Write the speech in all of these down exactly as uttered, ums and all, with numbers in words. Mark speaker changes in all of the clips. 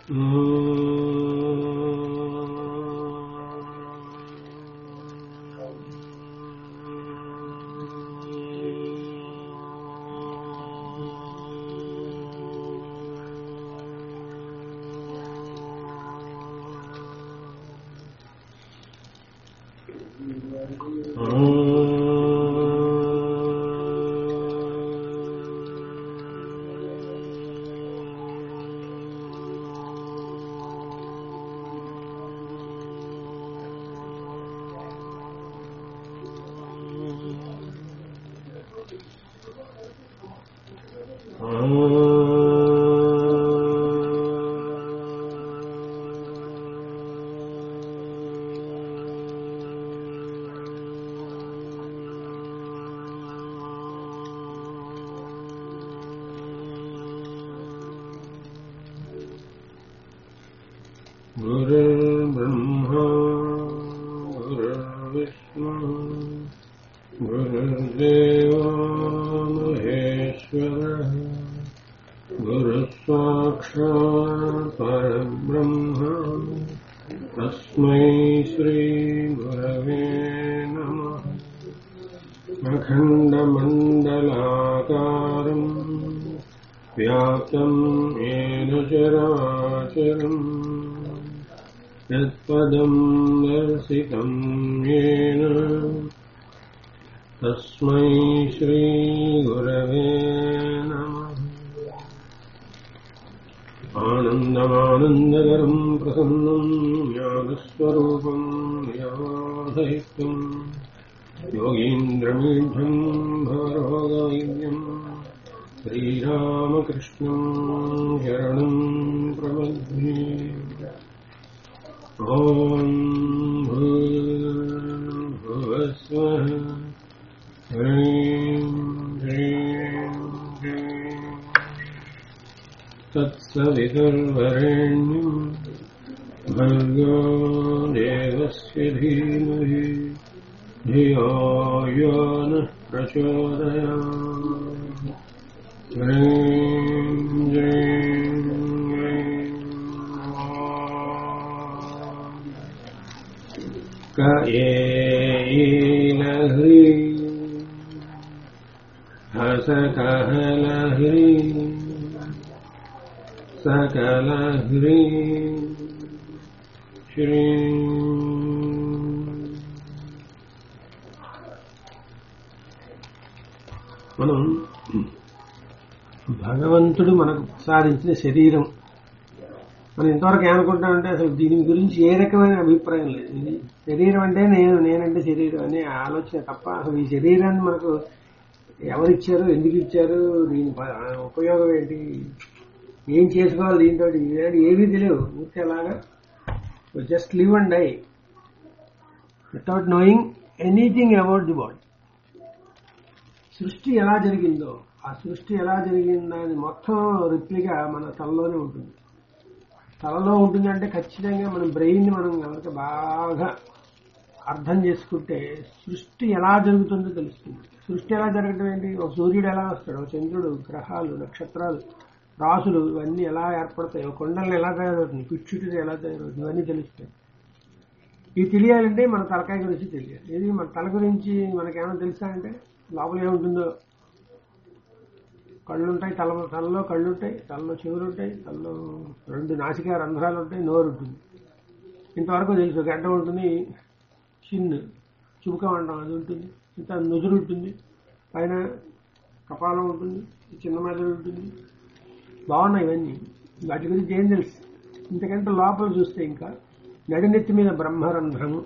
Speaker 1: गुरुर्ब्रह्मा गुरुर्विष्णु गुरुर्देवो महेश्वरः गुरुसाक्षात् परब्रह्म तस्मै श्रीगुरवे नमः। अखण्डमण्डलाकारम् व्याप्तं येन चराचरम् यत्पदं दर्शितं येन तस्मै श्रीगुरवे नमः। आनन्दमानन्दकरं प्रसन्नं ज्ञानस्वरूपं निराधयित्वं योगीन्द्रमीढ्यं भवरोगवैद्यं श्रीरामकृष्णं शरणं प्रपद्ये। ॐ भूर्भुवस्वः ह्रीं ह्रीं ह्रीं तत्सवितुर्वरेण्यं भर्गो देवस्य धीमहि धियो यो नः प्रचोदयात्। ह्रीं ह्रीं कएलह्री हसकहलह्री सकलह्री श्री మనం భగవంతుడు మనకు ప్రసాదించిన శరీరం మనం ఇంతవరకు ఏమనుకుంటామంటే అసలు దీని గురించి ఏ రకమైన అభిప్రాయం లేదు. ఇది శరీరం అంటే నేను నేనంటే శరీరం అనే ఆలోచన తప్ప అసలు ఈ శరీరాన్ని మనకు ఎవరిచ్చారు, ఎందుకు ఇచ్చారు, దీని ఉపయోగం ఏంటి, ఏం చేసుకోవాలి, దీంతో ఏమీ తెలియదు. ఊరికే అలాగా just live and die without knowing anything about the body. సృష్టి ఎలా జరిగిందో ఆ సృష్టి ఎలా జరిగిందని మొత్తం రిప్లిగా మన తలలోనే ఉంటుంది. తలలో ఉంటుందంటే ఖచ్చితంగా మన బ్రెయిన్ మనం కనుక బాగా అర్థం చేసుకుంటే సృష్టి ఎలా జరుగుతుందో తెలుస్తుంది. సృష్టి ఎలా జరగడం ఏంటి, ఒక సూర్యుడు ఎలా వస్తాడు, ఒక చంద్రుడు, గ్రహాలు, నక్షత్రాలు, రాసులు ఇవన్నీ ఎలా ఏర్పడతాయి, ఒక కొండలను ఎలా తయారవుతుంది, పిచ్చుటి ఎలా తయారవుతుంది, ఇవన్నీ తెలుస్తాయి. ఇవి తెలియాలంటే మన తలకాయ గురించి తెలియాలి. ఇది మన తల గురించి మనకేమైనా తెలుసా అంటే లోపల ఏముంటుందో. కళ్ళుంటాయి, తల తలలో కళ్ళుంటాయి, తలలో చెవులు ఉంటాయి, తలలో రెండు నాసికా రంధ్రాలు ఉంటాయి, నోరు ఉంటుంది. ఇంతవరకు తెలుసు. గడ్డ ఉంటుంది, చిన్ను చుబుకం అంటాం అది ఉంటుంది, ఇంత నుదురు ఉంటుంది, పైన కపాలం ఉంటుంది, చిన్న మెదడు ఉంటుంది. బాగున్నాయి ఇవన్నీ. వాటి గురించి ఏం తెలుసు? ఇంతకంటే లోపల చూస్తే ఇంకా నడినెత్తి మీద బ్రహ్మరంధ్రము,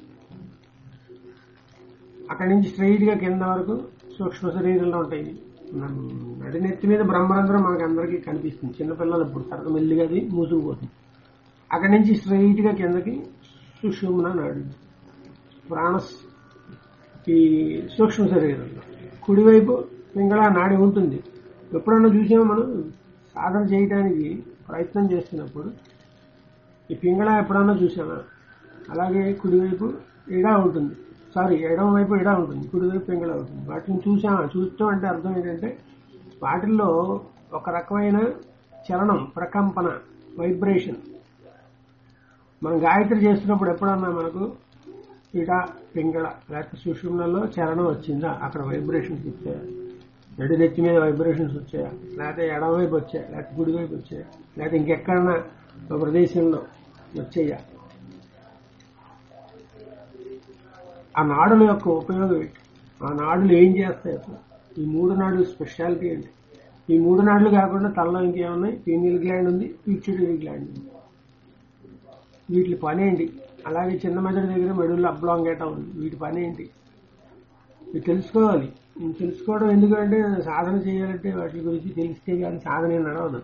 Speaker 1: అక్కడి నుంచి స్ట్రైట్గా కింద వరకు సూక్ష్మ శరీరంలో ఉంటాయి. నడినెత్తి మీద బ్రహ్మరంధ్రం మనకు అందరికీ కనిపిస్తుంది. చిన్నపిల్లలు ఇప్పుడు తర్వాత మెల్లిగా అది మూసుకుపోతుంది. అక్కడి నుంచి స్ట్రైట్ గా కిందకి సుషుమ్న నాడి, ప్రాణస్ ఈ సూక్ష్మ శరీరంలో కుడివైపు పింగళ నాడి ఉంటుంది. ఎప్పుడన్నా చూసామో మనం సాధన చేయడానికి ప్రయత్నం చేస్తున్నప్పుడు ఈ పింగళ ఎప్పుడన్నా చూసామా? అలాగే కుడివైపు ఇడా ఉంటుంది, సారీ ఎడమ వైపు ఇడా ఉంటుంది, కుడివైపు పింగళ ఉంటుంది. వాటిని చూసామా? చూస్తాం అంటే అర్థం ఏంటంటే వాటిల్లో ఒక రకమైన చలనం, ప్రకంపన వైబ్రేషన్. మనం గాయత్రి చేస్తున్నప్పుడు ఎప్పుడన్నా మనకు ఇట పింగళ లేకపోతే సుషుమ్నలో చలనం వచ్చిందా, అక్కడ వైబ్రేషన్స్ వచ్చాయా, నడి నెత్తి మీద వైబ్రేషన్స్ వచ్చాయా, లేకపోతే ఎడమవైపు వచ్చాయా, లేకపోతే కుడివైపు వచ్చాయా, లేకపోతే ఇంకెక్కడన్నా ఒక ప్రదేశంలో వచ్చాయా, ఆ నాడుల యొక్క ఉపయోగం ఏంటి, ఆ నాడులు ఏం చేస్తాయి అసలు, ఈ మూడు నాడులు స్పెషాలిటీ ఏంటి, ఈ మూడు నాడులు కాకుండా తలలో ఇంకేమున్నాయి, పీనియల్ గ్లాండ్ ఉంది, పిట్యూటరీ గ్లాండ్ ఉంది, వీటి పని ఏంటి, అలాగే చిన్న మెదడు దగ్గర మెడుల్లో అబ్లాంగేటా ఉంది, వీటి పని ఏంటి, ఇది తెలుసుకోవాలి. తెలుసుకోవడం ఎందుకంటే సాధన చేయాలంటే వాటి గురించి తెలిస్తే కానీ సాధన ఏం నడవదు.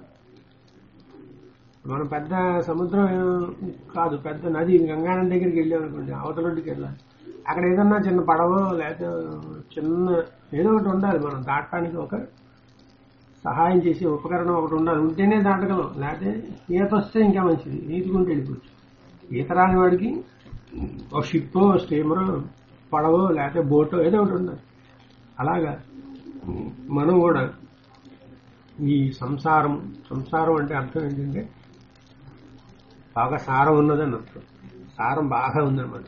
Speaker 1: మనం పెద్ద సముద్రం కాదు, పెద్ద నది గంగానది దగ్గరికి వెళ్ళాం అనుకోండి, అవతలొడ్డుకి వెళ్ళాలి, అక్కడ ఏదన్నా చిన్న పడవ లేకపోతే చిన్న ఏదో ఒకటి ఉండాలి, మనం దాటడానికి ఒక సహాయం చేసే ఉపకరణం ఒకటి ఉండాలి, ఉంటేనే దాటగలం, లేకపోతే ఈత వస్తే ఇంకా మంచిది, ఈదుకుంటూ వెళ్ళిపోవచ్చు. ఈత రాని వాడికి ఒక షిప్పో స్టీమరో పడవో లేకపోతే బోటో ఏదో ఒకటి ఉండాలి. అలాగా మనం కూడా ఈ సంసారం సంసారం అంటే అర్థం ఏంటంటే బాగా సారం ఉన్నదని అర్థం, సారం బాగా ఉందన్నమాట.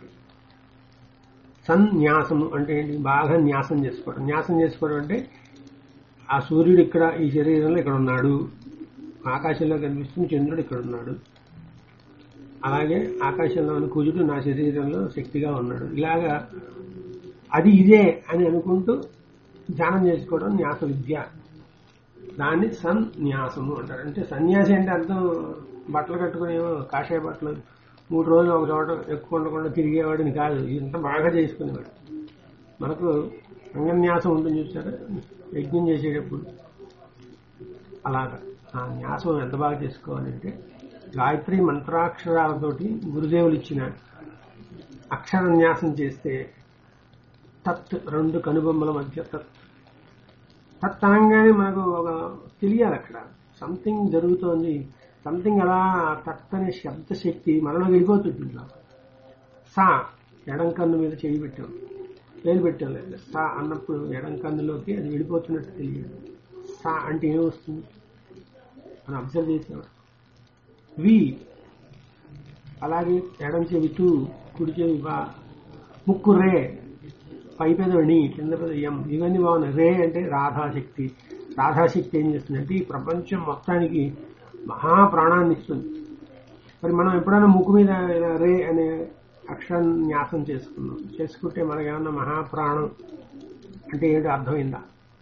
Speaker 1: సన్యాసము అంటే ఏంటి, బాగా న్యాసం చేసుకోవడం. న్యాసం చేసుకోవడం అంటే ఆ సూర్యుడు ఇక్కడ ఈ శరీరంలో ఇక్కడ ఉన్నాడు, ఆకాశంలో కనిపిస్తున్న చంద్రుడు ఇక్కడ ఉన్నాడు, అలాగే ఆకాశంలోని కుజుడు నా శరీరంలో శక్తిగా ఉన్నాడు, ఇలాగా అది ఇదే అని అనుకుంటూ ధ్యానం చేసుకోవడం న్యాస విద్య. దాన్ని సన్యాసము అంటారు. అంటే సన్యాసి అంటే అర్థం బట్టలు కట్టుకుని కాషాయ బట్టలు మూడు రోజులు ఒక చోట ఎక్కువ ఉండకుండా తిరిగేవాడిని కాదు, ఇంత బాగా చేసుకునేవాడు. మనకు అంగన్యాసం ఉంటుంది చూసారా, యజ్ఞం చేసేటప్పుడు అలాగా ఆ న్యాసం ఎంత బాగా చేసుకోవాలంటే గాయత్రి మంత్రాక్షరాలతోటి గురుదేవులు ఇచ్చిన అక్షర న్యాసం చేస్తే తత్ రెండు కనుబొమ్మల మధ్య తత్ తత్ అనగానే మనకు ఒక తెలియాలి, అక్కడ సంథింగ్ జరుగుతోంది, సంథింగ్ అలా తత్ అనే శబ్దశక్తి మనలో వెళ్ళిపోతుంది. ఇట్లా సా ఎడం కన్ను మీద చేయి పెట్టాం, వేలు పెట్టాం లేదు, సా అన్నప్పుడు ఎడం కన్నులోకి అది వెళ్ళిపోతున్నట్టు తెలియదు. సా అంటే ఏమొస్తుంది మనం అబ్జర్వ్ చేసేవాడు. వి అలాగే ఎడం చెవి టూ, కుడి చెవి వా, ముక్కు రే, పై పెదవి కింద పెదవి ఎం, ఇవన్నీ బాగున్నాయి. రే అంటే రాధాశక్తి. రాధాశక్తి ఏం చేస్తుందంటే ఈ ప్రపంచం మొత్తానికి మహాప్రాణాన్ని ఇస్తుంది. మరి మనం ఎప్పుడైనా ముక్కు మీద రే అనే అక్షరం న్యాసం చేసుకున్నాం, చేసుకుంటే మనకి ఏమన్నా మహాప్రాణం అంటే ఏంటో అర్థమైందా?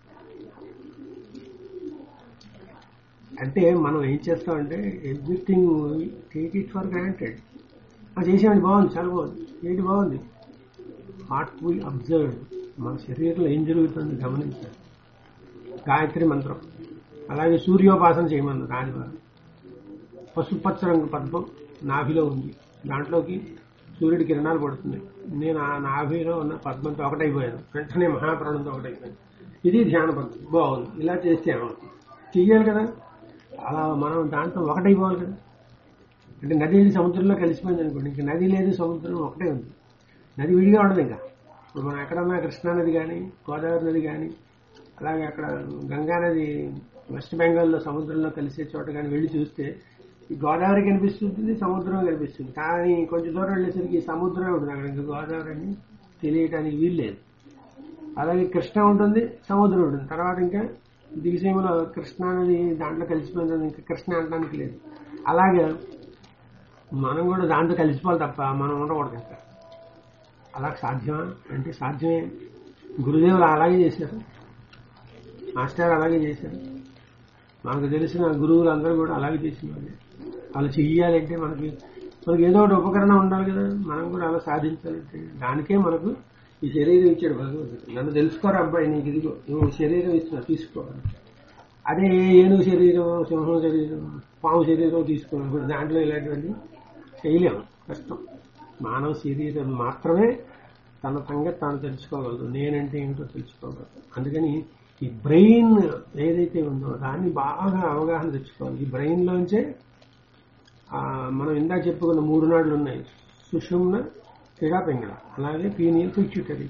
Speaker 1: అంటే మనం ఏం చేస్తామంటే everything take it for granted. చేసేవాడి బాగుంది, చాలా బాగుంది, ఏంటి బాగుంది, వాట్ వీ అబ్జర్వ్, మన శరీరంలో ఏం జరుగుతుంది గమనించాలి. గాయత్రి మంత్రం అలాగే సూర్యోపాసన చేయమన్నారు ఆదివారం. పసుపచ్చ రంగు పద్మం నాభిలో ఉంది, దాంట్లోకి సూర్యుడి కిరణాలు పడుతున్నాయి, నేను ఆ నాభిలో ఉన్న పద్మంతో ఒకటైపోయాను, వెంటనే మహాప్రాణంతో ఒకటైపోయాను. ఇది ధ్యాన పద్ధతి, బాగుంది. ఇలా చేస్తే ఏమవుతుంది, చెయ్యాలి కదా, అలా మనం దాంట్లో ఒకటైపోవాలి కదా. అంటే నది వెళ్ళి సముద్రంలో కలిసిపోయింది అనుకోండి, ఇంకా నది లేదు సముద్రం ఒకటే ఉంది, నది విడిగా ఉండదు. ఇంకా ఇప్పుడు మనం ఎక్కడన్నా కృష్ణానది కానీ గోదావరి నది కానీ అలాగే అక్కడ గంగానది వెస్ట్ బెంగాల్లో సముద్రంలో కలిసే చోట కానీ వెళ్ళి చూస్తే ఈ గోదావరి కనిపిస్తుంది, సముద్రం కనిపిస్తుంది, కానీ కొంచెం దూరం వెళ్ళేసరికి సముద్రమే ఉంటుంది, అక్కడ ఇంకా గోదావరి అని తెలియటానికి వీల్లేదు. అలాగే కృష్ణ ఉంటుంది, సముద్రం ఉంటుంది, తర్వాత ఇంకా దివిసీమలో కృష్ణానది దాంట్లో కలిసిపోయింది, ఇంకా కృష్ణ అనడానికి లేదు. అలాగే మనం కూడా దాంతో కలిసిపోవాలి తప్ప మనం ఉండకూడదు. ఇంకా అలా సాధ్యమా అంటే సాధ్యమే. గురుదేవులు అలాగే చేశారు, మాస్టర్ అలాగే చేశారు, మనకు తెలిసిన గురువులు అందరూ కూడా అలాగే చేసిన వాళ్ళు. వాళ్ళు చెయ్యాలంటే మనకి మనకి ఏదో ఒకటి ఉపకరణం ఉండాలి కదా, మనం కూడా అలా సాధించాలంటే దానికే మనకు ఈ శరీరం ఇచ్చాడు భగవంతుడు. నన్ను తెలుసుకోరా అబ్బాయి, నీకు ఇదిగో నువ్వు శరీరం ఇస్తున్నా తీసుకోవాలి. అదే ఏనుగు శరీరం, సింహం శరీరం, పాము శరీరం తీసుకోవాలి, దాంట్లో ఇలాంటివన్నీ చేయలేము, కష్టం. మానవ శరీరం మాత్రమే తన సంగతి తాను తెలుసుకోగలదు, నేనంటే ఏమిటో తెలుసుకోగలదు. అందుకని ఈ బ్రెయిన్ ఏదైతే ఉందో దాన్ని బాగా అవగాహన తెచ్చుకోవాలి. ఈ బ్రెయిన్లోంచే మనం ఇందాక చెప్పుకున్న మూడు నాడులు ఉన్నాయి, సుషుమ్న, క్రీడా పింగళ, అలాగే పీనియల్, పిట్యూటరీ.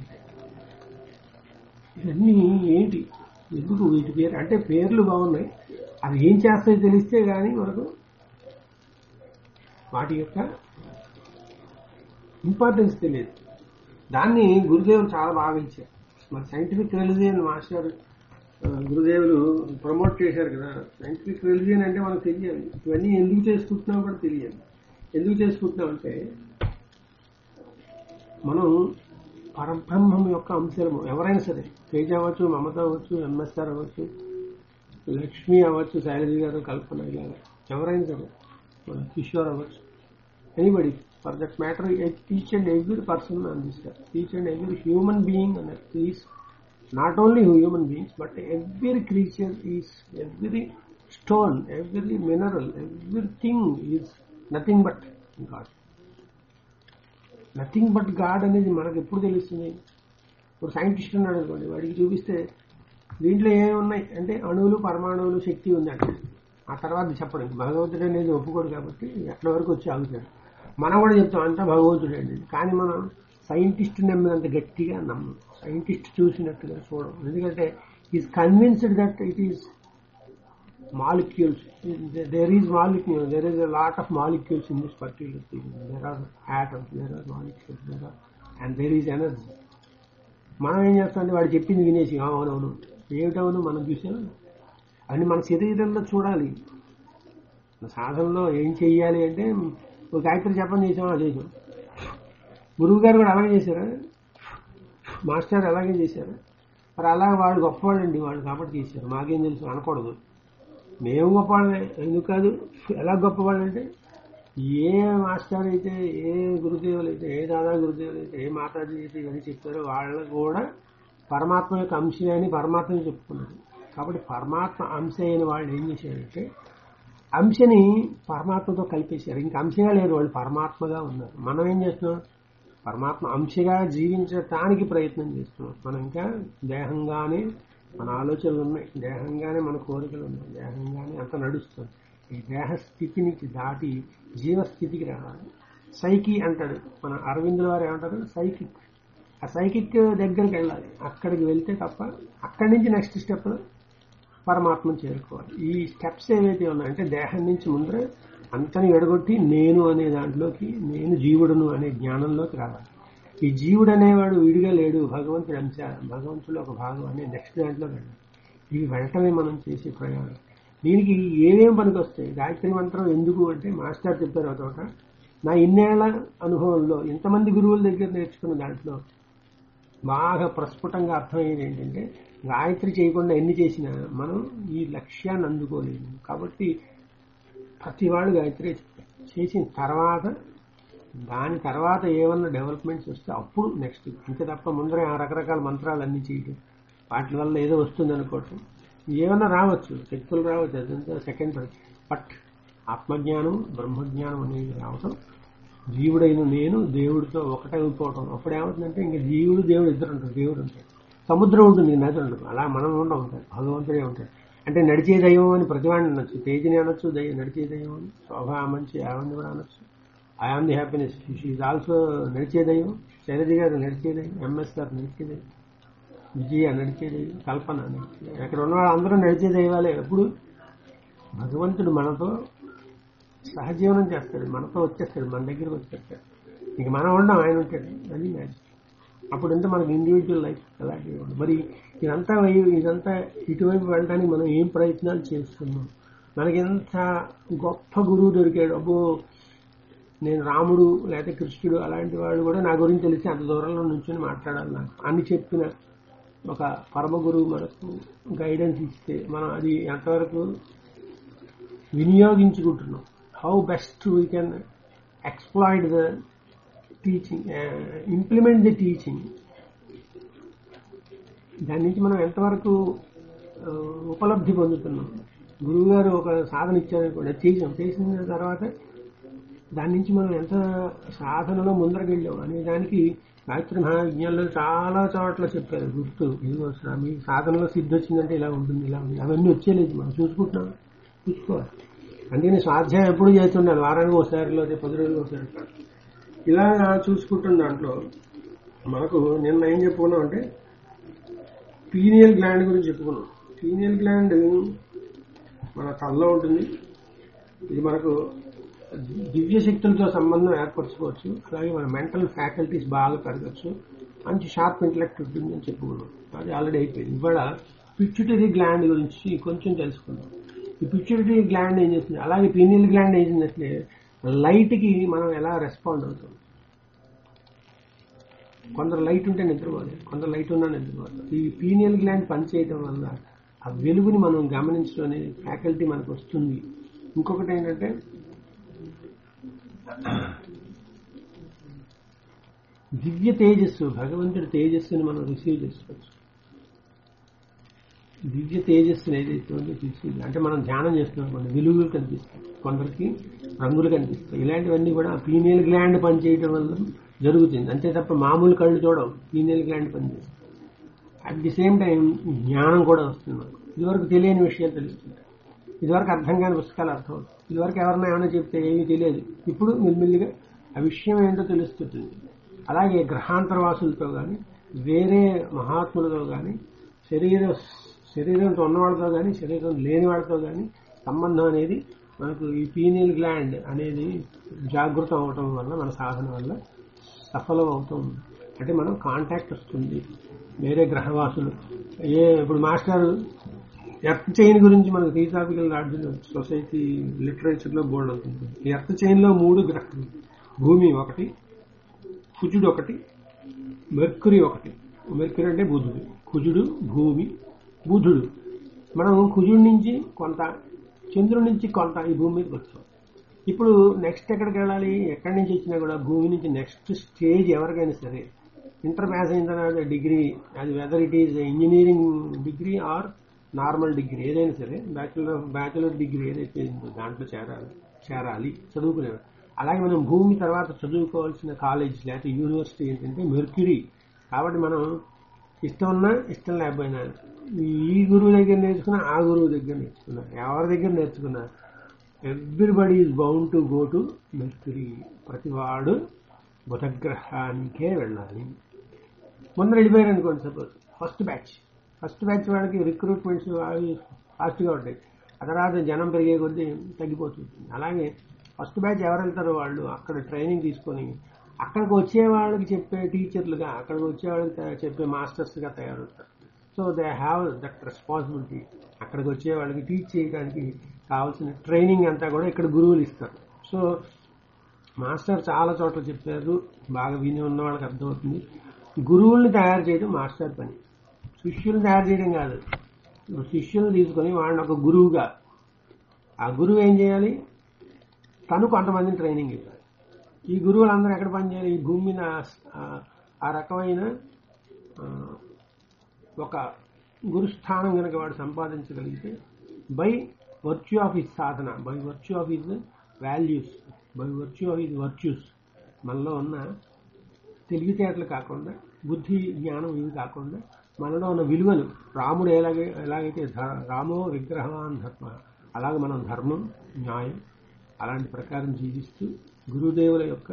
Speaker 1: ఇవన్నీ ఏంటి, ఎందుకు వీటి పేరు అంటే పేర్లు బాగున్నాయి, అవి ఏం చేస్తాయో తెలిస్తే కానీ మనకు వాటి యొక్క ఇంపార్టెన్స్ తెలియదు. దాన్ని గురుదేవులు చాలా బాగా ఇచ్చారు. మరి సైంటిఫిక్ రిలీజియన్ మాస్టర్ గురుదేవులు ప్రమోట్ చేశారు కదా. సైంటిఫిక్ రిలీజియన్ అంటే మనకు తెలియాలి. ఇవన్నీ ఎందుకు చేసుకుంటున్నాం కూడా తెలియాలి. ఎందుకు చేసుకుంటున్నాం అంటే మనం పరబ్రహ్మం యొక్క అంశాలు ఎవరైనా సరే, తేజ అవ్వచ్చు, మమత అవ్వచ్చు, ఎంఎస్ఆర్ అవ్వచ్చు, లక్ష్మి అవ్వచ్చు, శైలజ గారు, కల్పన, ఇలా ఎవరైనా సరే, కిషోర్ అవ్వచ్చు, anybody for that matter, each and every person on this earth, each and every human being on earth is not only human beings, but every creature is, every stone, every mineral, everything is nothing but God. Nothing but God అనేది మనకు ఎప్పుడు తెలుస్తుంది? ఇప్పుడు scientist ఉన్నాడు అనుకోండి, వాడికి చూపిస్తే దీంట్లో ఏమి ఉన్నాయి అంటే అణువులు, పరమాణువులు, శక్తి ఉందండి. ఆ తర్వాత చెప్పడం భగవంతుడు అనేది ఒప్పుకోడు కాబట్టి ఎట్ల వరకు వచ్చి ఆగుతాడు. మనం కూడా చెప్తాం అంతా భగవంతుడు అండి, కానీ మనం సైంటిస్ట్ నమ్మినంత గట్టిగా నమ్మం, సైంటిస్ట్ చూసినట్టుగా చూడం. ఎందుకంటే is convinced that it is molecules, there is molecule, there is a lot of molecules in this particular thing, there are atoms, there are molecules, there are and there is energy. మనం ఏం చేస్తామంటే వాడు చెప్పింది వినేసి అవునవును ఏమిటవును మనం చూసాం అని మన శరీరంలో చూడాలి. సాధనలో ఏం చెయ్యాలి అంటే ఒక గాయత్రి జపం చేసామా చేసాం. గురువు గారు కూడా అలాగే చేశారా, మాస్టర్ అలాగే చేశారు. మరి అలా వాడు గొప్పవాడండి వాడు కాబట్టి చేశారు, మాకేం తెలుసు అనకూడదు. మేము గొప్పవాళ్ళే, ఎందుకు కాదు. ఎలా గొప్పవాళ్ళు అంటే ఏ మాస్టర్ అయితే, ఏ గురుదేవులు అయితే, ఏ దాదా గురుదేవులు అయితే, ఏ మాతాజీ అయితే ఇవన్నీ చెప్పారో వాళ్ళు కూడా పరమాత్మ యొక్క అంశే అని పరమాత్మని చెప్పుకున్నారు. కాబట్టి పరమాత్మ అంశ అయిన వాళ్ళు ఏం చేశారంటే అంశని పరమాత్మతో కలిపేశారు. ఇంకా అంశగా లేరు, వాళ్ళు పరమాత్మగా ఉన్నారు. మనం ఏం చేస్తున్నాం? పరమాత్మ అంశగా జీవించటానికి ప్రయత్నం చేస్తున్నాం. మనం ఇంకా దేహంగానే మన ఆలోచనలు ఉన్నాయి, దేహంగానే మన కోరికలు ఉన్నాయి, దేహంగానే అంత నడుస్తుంది. ఈ దేహ స్థితి నుంచి దాటి జీవస్థితికి రావాలి. సైకి అంటాడు మన అరవిందుల వారు, ఏమంటారు? సైకిక్. ఆ సైకిక్ దగ్గరికి వెళ్ళాలి. అక్కడికి వెళ్తే తప్ప అక్కడి నుంచి నెక్స్ట్ స్టెప్ పరమాత్మను చేరుకోవాలి. ఈ స్టెప్స్ ఏవైతే ఉన్నాయంటే దేహం నుంచి ముందర అంతని ఎడగొట్టి నేను అనే దాంట్లోకి, నేను జీవుడును అనే జ్ఞానంలోకి రావాలి. ఈ జీవుడు అనేవాడు విడిగా లేడు, భగవంతుడి అంశ, భగవంతుడు ఒక భాగం అనే నెక్స్ట్ దాంట్లో వెళ్ళాలి. ఇవి వెళ్ళటమే మనం చేసే ప్రయాణం. దీనికి ఏమేం పనికి వస్తాయి? గాయత్రి మంత్రం ఎందుకు అంటే మాస్టర్ చెప్పారు ఒక చోట, నా ఇన్నేళ్ల అనుభవంలో ఎంతమంది గురువుల దగ్గర నేర్చుకున్న దాంట్లో బాగా ప్రస్ఫుటంగా అర్థమయ్యేది ఏంటంటే గాయత్రి చేయకుండా ఎన్ని చేసినా మనం ఈ లక్ష్యాన్ని అందుకోలేము. కాబట్టి ప్రతి వాడు గాయత్రి చేసిన తర్వాత దాని తర్వాత ఏమన్నా డెవలప్మెంట్స్ వస్తే అప్పుడు నెక్స్ట్, ఇంత తప్ప ముందరే ఆ రకరకాల మంత్రాలు అన్ని చేయడం, వాటి వల్ల ఏదో వస్తుంది అనుకోవటం, ఏమన్నా రావచ్చు, శక్తులు రావచ్చు, అదంతా సెకండరీ. బట్ ఆత్మజ్ఞానం, బ్రహ్మజ్ఞానం అనేది రావటం, జీవుడైన నేను దేవుడితో ఒకటైపోవటం. అప్పుడు ఏమవుతుందంటే ఇంకా జీవుడు దేవుడు ఇద్దరు ఉంటారు. దేవుడు ఉంటాడు, సముద్రం ఉంటుంది, నది ఉండదు. అలా మనం ఉండ ఉంటాడు, భగవంతుడే ఉంటాడు. అంటే నడిచే దైవం అని ప్రతివాడిని అనొచ్చు, తేజని అనొచ్చు, దయ నడిచే దైవం అని, శోభ మంచి ఆనంది కూడా అనొచ్చు. I am the happiness, she also నడిచే దైవం. శైలజ గారు నడిచే దైవం, ఎంఎస్ గారు నడిచే దైవం, విజయ నడిచే దైవం, కల్పన నడిచే దైవం. అక్కడ ఉన్న అందరూ నడిచే దైవాలే. ఎప్పుడు భగవంతుడు మనతో సహజీవనం చేస్తాడు, మనతో వచ్చేస్తాడు, మన దగ్గరకు వచ్చేస్తాడు. ఇంక మనం ఉండం, ఆయన ఉంటాడు. అది మ్యాజిక్. అప్పుడు అంటే మనకు ఇండివిజువల్ లైఫ్ అలాంటివి ఉండదు. మరి ఇదంతా ఇదంతా ఇటువైపు వెళ్ళడానికి మనం ఏం ప్రయత్నాలు చేస్తున్నాం? మనకెంత గొప్ప గురువు దొరికాడు. అబ్బో నేను రాముడు లేకపోతే కృష్ణుడు అలాంటి వాళ్ళు కూడా నా గురించి తెలిసి అంత దూరంలో నుంచొని మాట్లాడాలి నాకు అని చెప్పిన ఒక పరమ గురువు మనకు గైడెన్స్ ఇస్తే మనం అది ఎంతవరకు వినియోగించుకుంటున్నాం? How best we can exploit the teaching, implement the teaching. దాని నుంచి మనం ఎంతవరకు ఉపలబ్ధి పొందుతున్నాం? గురువు గారు ఒక సాధన ఇచ్చారనుకోండి, చేసాం, చేసిన తర్వాత దాని నుంచి మనం ఎంత సాధనలో ముందరకు వెళ్ళాం అనే దానికి గాయత్రి మహావిజ్ఞానంలో చాలా చోట్ల చెప్పారు. గుర్తు ఇదిగో మీ సాధనలో సిద్ధి వచ్చిందంటే ఇలా ఉంటుంది, ఇలా ఉంది. అవన్నీ వచ్చేలేదు, మనం చూసుకుంటున్నాం, చూసుకోవాలి. అందుకని స్వాధ్యాయం ఎప్పుడు చేస్తుండాలి, వారానికి ఒకసారి లేదా పది రోజులు ఒకసారి. ఇలా చూసుకుంటున్న దాంట్లో మనకు నిన్న ఏం చెప్పుకున్నాం అంటే పీనియల్ గ్లాండ్ గురించి చెప్పుకున్నాం. పీనియల్ గ్లాండ్ మన తలలో ఉంటుంది. ఇది మనకు దివ్య శక్తులతో సంబంధం ఏర్పరచుకోవచ్చు. అలాగే మన మెంటల్ ఫ్యాకల్టీస్ బాగా పెరగచ్చు, మంచి షార్ప్ ఇంటలెక్ట్ ఉంటుంది అని చెప్పుకున్నాం. అది ఆల్రెడీ అయిపోయింది. ఇవాళ పిట్యూటరీ గ్లాండ్ గురించి కొంచెం తెలుసుకుందాం. ఈ పిట్యూటరీ గ్లాండ్ ఏం చేస్తుంది, అలాగే పీనియల్ గ్లాండ్ ఏం చేసిందంటే లైట్ కి మనం ఎలా రెస్పాండ్ అవుతాం. కొందరు లైట్ ఉంటే నిద్రపోలేదు, కొందరు లైట్ ఉన్నా నిద్రపోతారు. ఈ పీనియల్ గ్లాండ్ పనిచేయడం వల్ల ఆ వెలుగుని మనం గమనించడం అనే ఫ్యాకల్టీ మనకు వస్తుంది. ఇంకొకటి ఏంటంటే దివ్య తేజస్సు, భగవంతుడి తేజస్సుని మనం రిసీవ్ చేసుకోవచ్చు. దివ్య తేజస్సుని ఏదైతే ఉందో రిసీవ్ అంటే మనం ధ్యానం చేస్తున్నాం, వెలుగులు కనిపిస్తాయి, కొందరికి రంగులు కనిపిస్తాయి. ఇలాంటివన్నీ కూడా పీనియల్ గ్లాండ్ పనిచేయడం వల్ల జరుగుతుంది. అంతే తప్ప మామూలు కళ్ళు చూడడం, పీనియల్ గ్లాండ్ పనిచేస్తుంది. అట్ ది సేమ్ టైం జ్ఞానం కూడా వస్తుంది మనకు. ఇదివరకు తెలియని విషయాలు తెలుస్తుంటాయి, ఇదివరకు అర్థం కాని పుస్తకాలు అర్థం అవుతాయి, ఇదివరకు ఎవరైనా ఏమైనా చెప్తే ఏమీ తెలియదు, ఇప్పుడు మెల్లిమెల్లిగా ఆ విషయం ఏంటో తెలుస్తుంటుంది. అలాగే గ్రహాంతరవాసులతో కానీ, వేరే మహాత్ములతో కానీ, శరీర శరీరంతో ఉన్నవాడితో కానీ, శరీరం లేని వాడితో కానీ సంబంధం అనేది మనకు ఈ పీనియల్ గ్లాండ్ అనేది జాగృతం అవటం వల్ల, మన సాధన వల్ల సఫలం అవుతుంది. అంటే మనం కాంటాక్ట్ వస్తుంది వేరే గ్రహవాసులు. ఏ ఇప్పుడు మాస్టర్ ఎర్త్ చైన్ గురించి మనకు థియోసాఫికల్ సొసైటీ లిటరేచర్ లో బోర్డు అవుతుంది. ఎర్త్ చైన్ లో మూడు గ్రహాలు, భూమి ఒకటి, కుజుడు ఒకటి, మెర్క్యూరీ ఒకటి. మెర్క్యూరీ అంటే బుధుడు, కుజుడు, భూమి, బుధుడు. మనం కుజుడి నుంచి కొంత, చంద్రుడి నుంచి కొంత ఈ భూమి మీదకి వచ్చాం. ఇప్పుడు నెక్స్ట్ ఎక్కడికి వెళ్ళాలి, ఎక్కడి నుంచి వచ్చినా కూడా భూమి నుంచి నెక్స్ట్ స్టేజ్ ఎవరికైనా సరే ఇంటర్ పాస్ అయిన తర్వాత డిగ్రీ, అది whether it is engineering degree or normal degree ఏదైనా సరే, బ్యాచులర్ బ్యాచులర్ డిగ్రీ ఏదైతే దాంట్లో చేరాలి చేరాలి చదువుకునేవారు. అలాగే మనం భూమి తర్వాత చదువుకోవాల్సిన కాలేజ్ లేకపోతే యూనివర్సిటీ ఏంటంటే మెర్క్యూరీ. కాబట్టి మనం ఇష్టం ఉన్నా ఇష్టం లేకపోయినా ఈ గురువు దగ్గర నేర్చుకున్నా, ఆ గురువు దగ్గర నేర్చుకున్నా, ఎవరి దగ్గర నేర్చుకున్నా, everybody is bound to go to Mercury. ప్రతివాడు బుధగ్రహానికే వెళ్ళాలి. ముందర వెళ్ళిపోయారు అనుకోండి, suppose first batch first batch వాళ్ళకి రిక్రూట్మెంట్స్ ఫాస్ట్గా ఉంటాయి, ఆ తర్వాత జనం పెరిగే కొద్దీ తగ్గిపోతుంది. అలాగే ఫస్ట్ బ్యాచ్ ఎవరు వెళ్తారో వాళ్ళు అక్కడ ట్రైనింగ్ తీసుకొని అక్కడికి వచ్చే వాళ్ళకి చెప్పే టీచర్లుగా, అక్కడికి వచ్చే వాళ్ళకి చెప్పే మాస్టర్స్గా తయారవుతారు. So they have that responsibility. అక్కడికి వచ్చే వాళ్ళకి టీచ్ చేయడానికి కావాల్సిన ట్రైనింగ్ అంతా కూడా ఇక్కడ గురువులు ఇస్తారు. సో మాస్టర్ చాలా చోట్ల చెప్పారు, బాగా విని ఉన్న వాళ్ళకి అర్థమవుతుంది. గురువుల్ని తయారు చేయడం మాస్టర్ పని, శిష్యుల్ని తయారు చేయడం కాదు. శిష్యుల్ని తీసుకొని వాళ్ళని ఒక గురువుగా, ఆ గురువు ఏం చేయాలి, తను కొంతమందిని ట్రైనింగ్ ఇవ్వాలి. ఈ గురువులందరూ ఎక్కడ పనిచేయాలి, ఈ భూమి మీద ఆ రకమైన ఒక గురుస్థానం కనుక వాడు సంపాదించగలిగితే by virtue of his sadhana, by virtue of his values, by virtue of his virtues, మనలో ఉన్న తెలివితేటలు కాకుండా, బుద్ధి జ్ఞానం ఇవి కాకుండా మనలో ఉన్న విలువలు, రాముడు ఎలాగే ఎలాగైతే రామో విగ్రహవాన్ ధర్మ, అలాగే మనం ధర్మం, న్యాయం అలాంటి ప్రకారం జీవిస్తూ గురుదేవుల యొక్క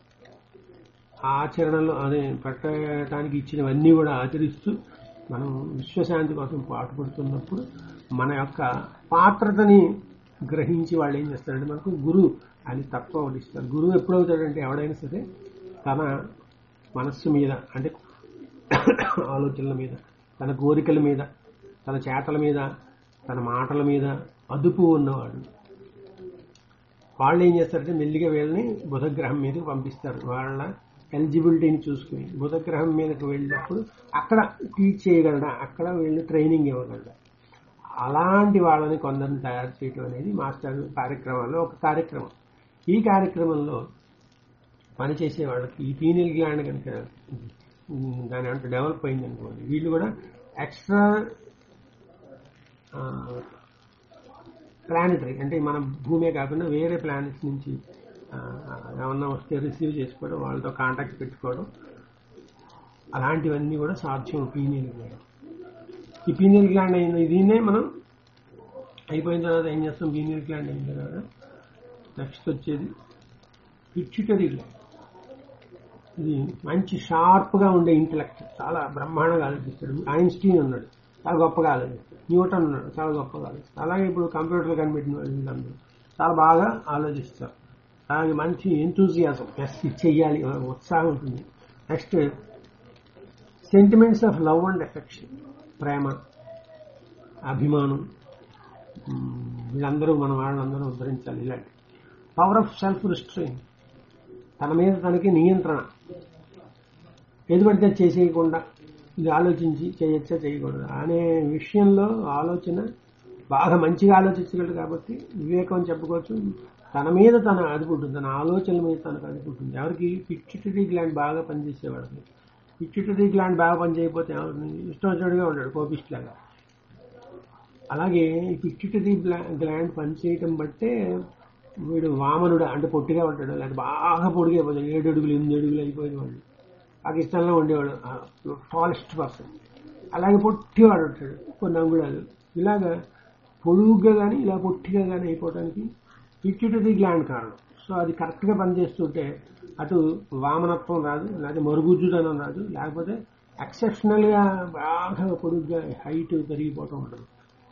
Speaker 1: ఆచరణలో అదే పెట్టడానికి ఇచ్చినవన్నీ కూడా ఆచరిస్తూ మనం విశ్వశాంతి కోసం పాటుపడుతున్నప్పుడు మన యొక్క పాత్రతని గ్రహించి వాళ్ళు ఏం చేస్తారంటే మనకు గురువు అని తక్కువ ఒకటి ఇస్తారు. గురువు ఎప్పుడవుతాడంటే ఎవడైనా సరే తన మనస్సు మీద, అంటే ఆలోచనల మీద, తన కోరికల మీద, తన చేతల మీద, తన మాటల మీద అదుపు ఉన్నవాడు. వాళ్ళు ఏం చేస్తారంటే మెల్లిగా వీళ్ళని బుధగ్రహం మీదకి పంపిస్తారు. వాళ్ళ ఎలిజిబిలిటీని చూసుకుని బుధగ్రహం మీదకి వెళ్ళినప్పుడు అక్కడ టీచ్ చేయగలడా, అక్కడ వీళ్ళు ట్రైనింగ్ ఇవ్వగలడా, అలాంటి వాళ్ళని కొందరిని తయారు చేయడం అనేది మాస్టర్ కార్యక్రమాల్లో ఒక కార్యక్రమం. ఈ కార్యక్రమంలో పనిచేసే వాళ్ళకి ఈ పీనియల్ గ్లాండ్ కనుక దాని అంటే డెవలప్ అయింది అనుకోండి, వీళ్ళు కూడా ఎక్స్ట్రా ప్లానెటరీ, అంటే మన భూమే కాకుండా వేరే ప్లానెట్స్ నుంచి ఏమన్నా వస్తే రిసీవ్ చేసుకోవడం, వాళ్ళతో కాంటాక్ట్ పెట్టుకోవడం, అలాంటివన్నీ కూడా సాధ్యం పీనియల్ గ్లాండ్. ఈ పీనియల్ గ్లాండ్ అయిన దీన్నే మనం అయిపోయిన తర్వాత ఏం చేస్తాం, పీనియల్ గ్లాండ్ అయిన తర్వాత నెక్స్ట్ వచ్చేది పిట్యూటరీ గ్లాండ్. ఇది మంచి షార్ప్గా ఉండే ఇంటలెక్ట్, చాలా బ్రహ్మాండంగా ఆలోచిస్తాడు. ఐన్స్టీన్ ఉన్నాడు, చాలా గొప్పగా ఆలోచిస్తాడు. న్యూటన్ ఉన్నాడు, చాలా గొప్పగా ఆలోచిస్తాడు. అలాగే ఇప్పుడు కంప్యూటర్లు కనిపెట్టిన వీళ్ళందరూ చాలా బాగా ఆలోచిస్తారు. అలాగే మంచి ఎంతూజియాజం, ఎస్ ఇది చెయ్యాలి ఉత్సాహం ఉంటుంది. Next sentiments of love and affection, ప్రేమ, అభిమానం, వీళ్ళందరూ మన వాళ్ళందరూ ఉద్ధరించాలి. ఇలాంటి పవర్ ఆఫ్ సెల్ఫ్ రిస్ట్రెయిన్, తన మీద తనకి నియంత్రణ, ఏది పడితే చేసేయకుండా ఇది ఆలోచించి చేయొచ్చా చేయకూడదు అనే విషయంలో ఆలోచన బాగా మంచిగా ఆలోచించగలడు కాబట్టి వివేకం అని చెప్పుకోవచ్చు. తన మీద తన అదుపు ఉంటుంది, తన ఆలోచనల మీద తనకు అదుపు ఉంటుంది. ఎవరికి పిట్యూటరీ గ్లాండ్ బాగా పనిచేసేవాడికి. పిట్యూటరీ గ్లాండ్ బాగా పనిచేయకపోతే ఎవరిని ఇష్టం వచ్చినట్టుగా ఉంటాడు, కోపిస్ట్ లాగా. అలాగే ఈ పిట్యూటరీ గ్లాండ్ పనిచేయటం బట్టే వీడు వామనుడు అంటే పొట్టిగా ఉంటాడు, లేకపోతే బాగా పొడిగా అయిపోతాడు, ఏడు అడుగులు ఎనిమిది అడుగులు అయిపోయిన వాడు పాకిస్తాన్లో ఉండేవాడు టాలెస్ట్ పర్సన్. అలాగే పొట్టివాడు ఉంటాడు కొన్ని అంగుళాలు. ఇలాగా పొడుగ్గా కానీ ఇలా పొట్టిగా కానీ అయిపోవడానికి పిట్యూటరీ గ్లాండ్ కారణం. సో అది కరెక్ట్గా పనిచేస్తుంటే అటు వామనత్వం రాదు, లేకపోతే మరుగుజ్జుదనం రాదు, లేకపోతే ఎక్సెప్షనల్గా బాగా పొడుగ్గా హైట్ పెరిగిపోతూ ఉంటుంది.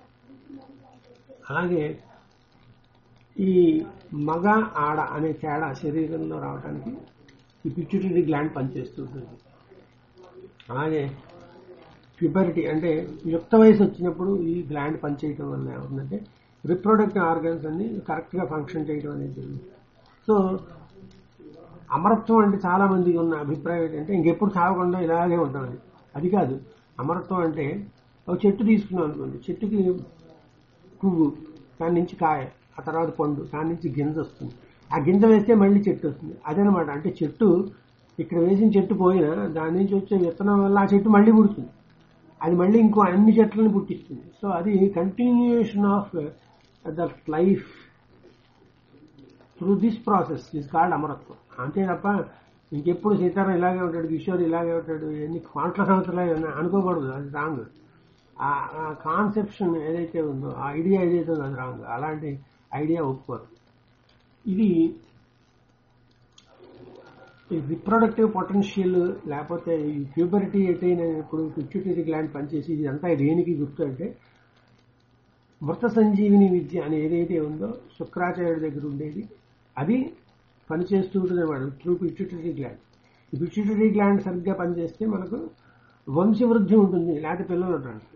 Speaker 1: అలాగే ఈ మగ ఆడ అనే తేడా శరీరంలో రావడానికి ఈ పిట్యూటరీ గ్లాండ్ పనిచేస్తూ ఉంటుంది. అలాగే ప్యూబరిటీ అంటే యుక్త వయసు వచ్చినప్పుడు ఈ గ్లాండ్ పనిచేయటం వల్ల ఏమవుతుందంటే రిప్రొడక్టివ్ ఆర్గన్స్ అన్ని కరెక్ట్గా ఫంక్షన్ చేయడం అనేది జరుగుతుంది. సో అమరత్వం అంటే చాలా మందికి ఉన్న అభిప్రాయం ఏంటంటే ఇంకెప్పుడు చావకుండా ఇలాగే ఉంటామని. అది కాదు. అమరత్వం అంటే ఒక చెట్టు తీసుకున్నాం అనుకోండి, చెట్టుకి పువ్వు, దాని నుంచి కాయ, ఆ తర్వాత పండు, దాని నుంచి గింజ వస్తుంది. ఆ గింజ వేస్తే మళ్ళీ చెట్టు వస్తుంది. అదనమాట. అంటే చెట్టు ఇక్కడ వేసిన చెట్టు పోయినా దాని నుంచి వచ్చే విత్తనం వల్ల ఆ చెట్టు మళ్ళీ పుడుతుంది, అది మళ్ళీ ఇంకో అన్ని చెట్లను పుట్టిస్తుంది. సో అది continuation of the life through this process is called అమరత్వం. అంతే తప్ప ఇంకెప్పుడు సీతారాం ఇలాగే ఉంటాడు, కిషోర్ ఇలాగే ఉంటాడు, ఎన్ని కోట్ల సంవత్సరాలు అనుకోకూడదు. అది రాంగ్. ఆ కాన్సెప్షన్ ఏదైతే ఉందో, ఆ ఐడియా ఏదైతే ఉందో అది రాంగ్. అలాంటి ఐడియా ఒప్పుకోరు. ఇది రిప్రొడక్టివ్ పొటెన్షియల్ లేకపోతే ఈ ప్యూబరిటీ ఎటైనప్పుడు పిట్యూటరీ గ్లాండ్ పనిచేసి ఇదంతా దేనికి గుర్తు అంటే మృత సంజీవిని విద్య అని ఏదైతే ఉందో శుక్రాచార్యుడి దగ్గర ఉండేది అది పనిచేస్తూ ఉంటుంది వాడు త్రూ పిట్యూటరీ గ్లాండ్. ఈ పిట్యూటరీ గ్లాండ్ సరిగ్గా పనిచేస్తే మనకు వంశవృద్ధి ఉంటుంది, లేకపోతే పిల్లలు ఉండడానికి.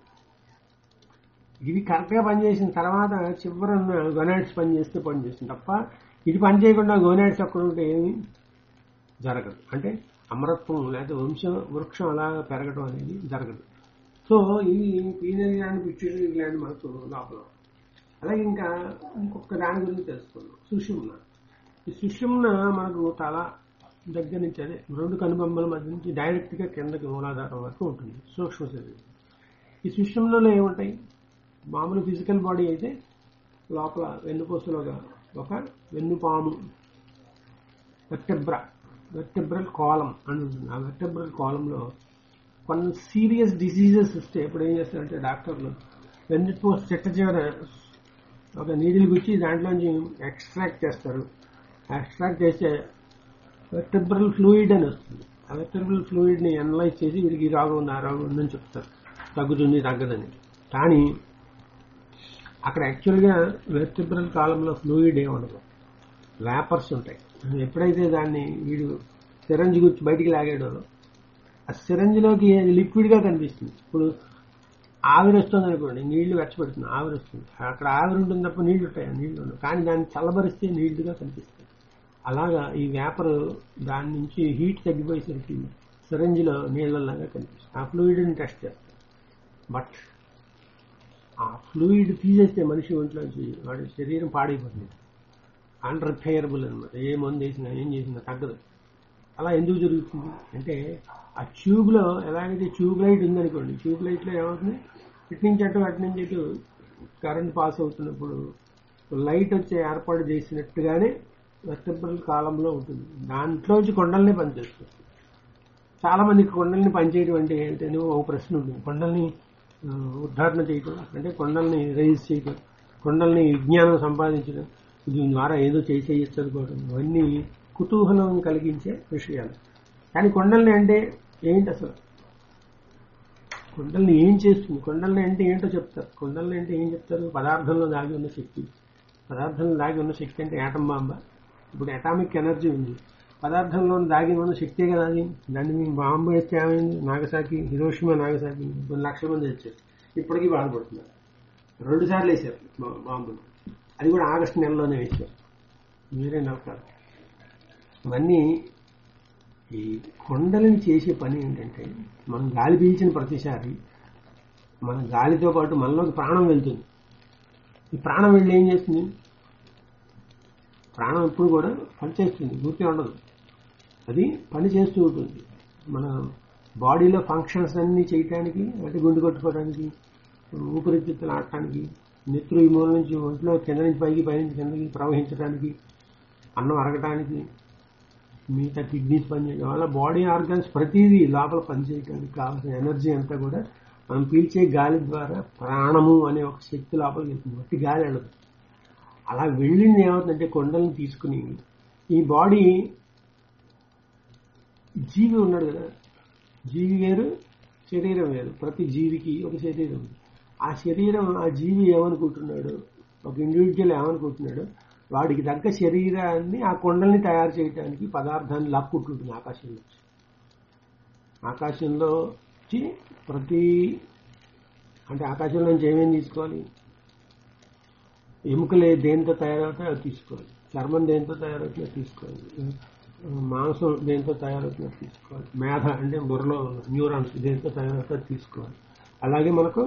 Speaker 1: ఇది కరెక్ట్గా పనిచేసిన తర్వాత చివరన్న గోనాడ్స్ పనిచేస్తే పనిచేస్తుంది తప్ప ఇది పనిచేయకుండా గోనాడ్స్ అక్కడ ఉంటే ఏమి జరగదు. అంటే అమరత్వం లేకపోతే వంశ వృక్షం అలా పెరగడం అనేది జరగదు. సో ఈ పీనల్ గ్లాండ్ పిట్యూటరీ గ్లాండ్ మనకు లోపల. అలాగే ఇంకా ఇంకొక దాని గురించి తెలుసుకున్నాం, సుషుమ్న. ఈ సుషుమ్న మనకు చాలా దగ్గర నుంచి అదే రెండు కనుబొమ్మల మధ్య నుంచి డైరెక్ట్గా కిందకి మూలాధారం వరకు ఉంటుంది సూక్ష్మ శరీరం. ఈ సుషుమ్నలో ఏముంటాయి? మామూలు ఫిజికల్ బాడీ అయితే లోపల వెన్నుపూసలోగా ఒక వెన్నుపాము, వెర్టెబ్రా, వెర్టెబ్రల్ కాలం అని ఉంటుంది. ఆ వెర్టెబ్రల్ కాలంలో కొన్ని సీరియస్ డిసీజెస్ వస్తే ఇప్పుడు ఏం చేస్తారంటే డాక్టర్లు వెన్నుపూస చెట్ట చివర ఒక నీడిల్ గుచ్చి దాంట్లోంచి ఎక్స్ట్రాక్ట్ చేస్తారు. ఎక్స్ట్రాక్ట్ చేస్తే వెర్టెబ్రల్ ఫ్లూయిడ్ అని వస్తుంది. ఆ వెర్టెబ్రల్ ఫ్లూయిడ్ని అనలైజ్ చేసి వీడికి ఈ రోగం ఉంది, ఆ రోగం ఉందని చెప్తారు, తగ్గుతుంది తగ్గదని. కానీ అక్కడ యాక్చువల్గా వెర్టెబ్రల్ కాలంలో ఫ్లూయిడ్ ఏమి ఉండదు, వేపర్స్ ఉంటాయి. ఎప్పుడైతే దాన్ని వీడు సిరంజి గురించి బయటికి లాగాడో ఆ సిరంజిలోకి లిక్విడ్గా కనిపిస్తుంది. ఇప్పుడు ఆవిరి వస్తుంది అనుకోండి, నీళ్లు వెచ్చబెడుతుంది, ఆవిరి వస్తుంది, అక్కడ ఆవిరి ఉంటుంది తప్ప నీళ్లు ఉంటాయి, నీళ్లు ఉండవు. కానీ దాన్ని చల్లబరిస్తే నీళ్లుగా కనిపిస్తుంది. అలాగా ఈ వేపర్ దాని నుంచి హీట్ తగ్గిపోయేసరికి సిరంజిలో నీళ్లలాగా కనిపిస్తుంది. ఆ ఫ్లూయిడ్ని టెస్ట్ చేస్తారు. బట్ ఆ ఫ్లూయిడ్ తీసేస్తే మనిషి ఒంట్లోంచి వాడి శరీరం పాడైపోతుంది, అన్రిపేరబుల్ అనమాట. ఏ మందు వేసినా ఏం చేసినా తగ్గదు. అలా ఎందుకు జరుగుతుంది అంటే ఆ ట్యూబ్లో ఎలాగైతే ట్యూబ్ లైట్ ఉందనుకోండి, ట్యూబ్ లైట్లో ఏమవుతుంది, ఇటు నుంచి అటు అటు నుంచి అటు కరెంట్ పాస్ అవుతున్నప్పుడు లైట్ వచ్చే ఏర్పాటు చేసినట్టుగానే వెర్టెబ్రల్ కాలంలో ఉంటుంది. దాంట్లోంచి కొండల్ని పనిచేస్తుంది. చాలా మందికి కొండల్ని పనిచేయడం అంటే ఏంటని ఒక ప్రశ్న ఉంటుంది. కొండల్ని ఉద్ధారణ చేయటం అంటే కొండల్ని రైజ్ చేయటం, కొండల్ని విజ్ఞానం సంపాదించడం, దీని ద్వారా ఏదో చేయి చేయొచ్చు అనుకోవడం, ఇవన్నీ కుతూహలం కలిగించే విషయాలు. కానీ కొండల్ని అంటే ఏంటి అసలు? కొండల్ని ఏం చేస్తుంది? కొండల్ని అంటే ఏంటో చెప్తారు. కొండల్ని అంటే ఏం చెప్తారు? పదార్థంలో దాగి ఉన్న శక్తి. పదార్థంలో దాగి ఉన్న శక్తి అంటే యాటం బాంబ, ఇప్పుడు అటామిక్ ఎనర్జీ ఉంది, పదార్థంలో దాగి ఉన్న శక్తే కదా అది. దాన్ని మేము బాంబు వేస్తే ఏమైంది, నాగసాకి, హిరోషిమా నాగసాకి కొన్ని లక్షల మంది వచ్చారు, ఇప్పటికీ బాధపడుతున్నారు. రెండు సార్లు వేశారు బాంబులు, అది కూడా ఆగస్టు నెలలోనే వేశారు, మీరే నవ్వుతారు. ఇవన్నీ ఈ కొండలని చేసే పని ఏంటంటే, మనం గాలి పీల్చిన ప్రతిసారి మన గాలితో పాటు మనలోకి ప్రాణం వెళ్తుంది. ఈ ప్రాణం వెళ్ళి ఏం చేస్తుంది, ప్రాణం ఎప్పుడు కూడా పనిచేస్తుంది, ఊరికే ఉండదు, అది పని చేస్తూ ఉంటుంది. మన బాడీలో ఫంక్షన్స్ అన్నీ చేయటానికి, అంటే గుండు కొట్టుకోవడానికి, ఊపిరితిత్తులు ఆడటానికి, నెత్తురు ఈ మూల నుంచి ఒంట్లో కింద నుంచి పైకి, పైనుంచి కిందకి ప్రవహించడానికి, అన్నం అరగటానికి, మిగతా కిడ్నీస్ పనిచేయడం వల్ల బాడీ ఆర్గాన్స్ ప్రతిదీ లోపల పనిచేయడానికి కావాల్సిన ఎనర్జీ అంతా కూడా మనం పీల్చే గాలి ద్వారా ప్రాణము అనే ఒక శక్తి లోపలికి వెళ్తుంది, బట్టి గాలి వెళ్ళదు. అలా వెళ్ళింది ఏమవుతుందంటే, కొండలను తీసుకుని ఈ బాడీ, జీవి ఉన్నాడు కదా, జీవి వేరు శరీరం వేరు, ప్రతి జీవికి ఒక శరీరం ఉంది. ఆ శరీరం, ఆ జీవి ఏమనుకుంటున్నాడు, ఒక ఇండివిజువల్ ఏమనుకుంటున్నాడు, వాడికి తగ్గ శరీరాన్ని ఆ కొండల్ని తయారు చేయడానికి పదార్థాన్ని లాక్కుంటుంటుంది ఆకాశంలో. ఆకాశంలో వచ్చి ప్రతి, అంటే ఆకాశంలో నుంచి ఏమేమి తీసుకోవాలి, ఎముకలు దేంతో తయారవుతాయో అది తీసుకోవాలి, చర్మం దేంతో తయారవుతుందో తీసుకోవాలి, మాంసం దేంతో తయారవుతుందో తీసుకోవాలి, మేధ అంటే బుర్రలో న్యూరాన్స్ దేంతో తయారవుతుందో తీసుకోవాలి. అలాగే మనకు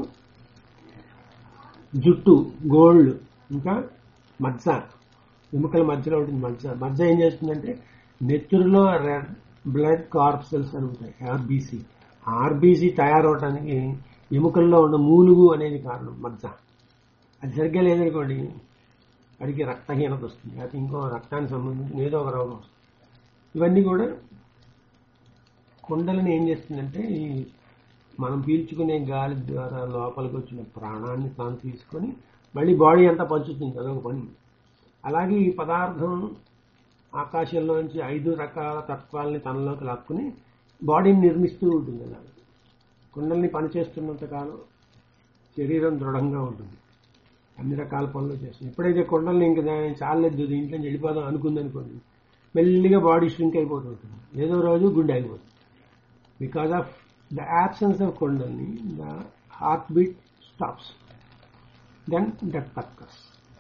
Speaker 1: జుట్టు, గోల్డ్, ఇంకా మజ్జ, ఎముకల మధ్యలో ఉంటుంది మజ్జ. మజ్జ ఏం చేస్తుందంటే, నెత్తురులో రెడ్ బ్లడ్ కార్పసెల్స్ అని ఉంటాయి, ఆర్బీసీ. ఆర్బీసీ తయారవటానికి ఎముకల్లో ఉన్న మూలుగు అనేది కారణం, మజ్జ. అది సరిగ్గా లేదనుకోండి, వాడికి రక్తహీనత వస్తుంది, అది ఇంకో రక్తానికి సంబంధించిన ఏదో ఒక రోగం వస్తుంది. ఇవన్నీ కూడా కొండలని ఏం చేస్తుందంటే, ఈ మనం పీల్చుకునే గాలి ద్వారా లోపలికి వచ్చిన ప్రాణాన్ని తాను తీసుకొని మళ్ళీ బాడీ అంతా పంచుతుంది, అదొక పని. అలాగే ఈ పదార్థం ఆకాశంలోంచి ఐదు రకాల తత్వాలని తనలోకి లాక్కుని బాడీని నిర్మిస్తూ ఉంటుంది. అలా కొండల్ని పనిచేస్తున్నంత కాలం శరీరం దృఢంగా ఉంటుంది, అన్ని రకాల పనులు చేస్తుంది. ఎప్పుడైతే కొండల్ని ఇంకా చాలేదు దీంట్లో వెళ్ళిపోదాం అనుకుందనుకోండి, మెల్లిగా బాడీ స్ట్రింక్ అయిపోతుంటుంది, ఏదో రోజు గుండె అయిపోతుంది. Because of the absence of కొండల్ని the heart beat stops, then death occurs.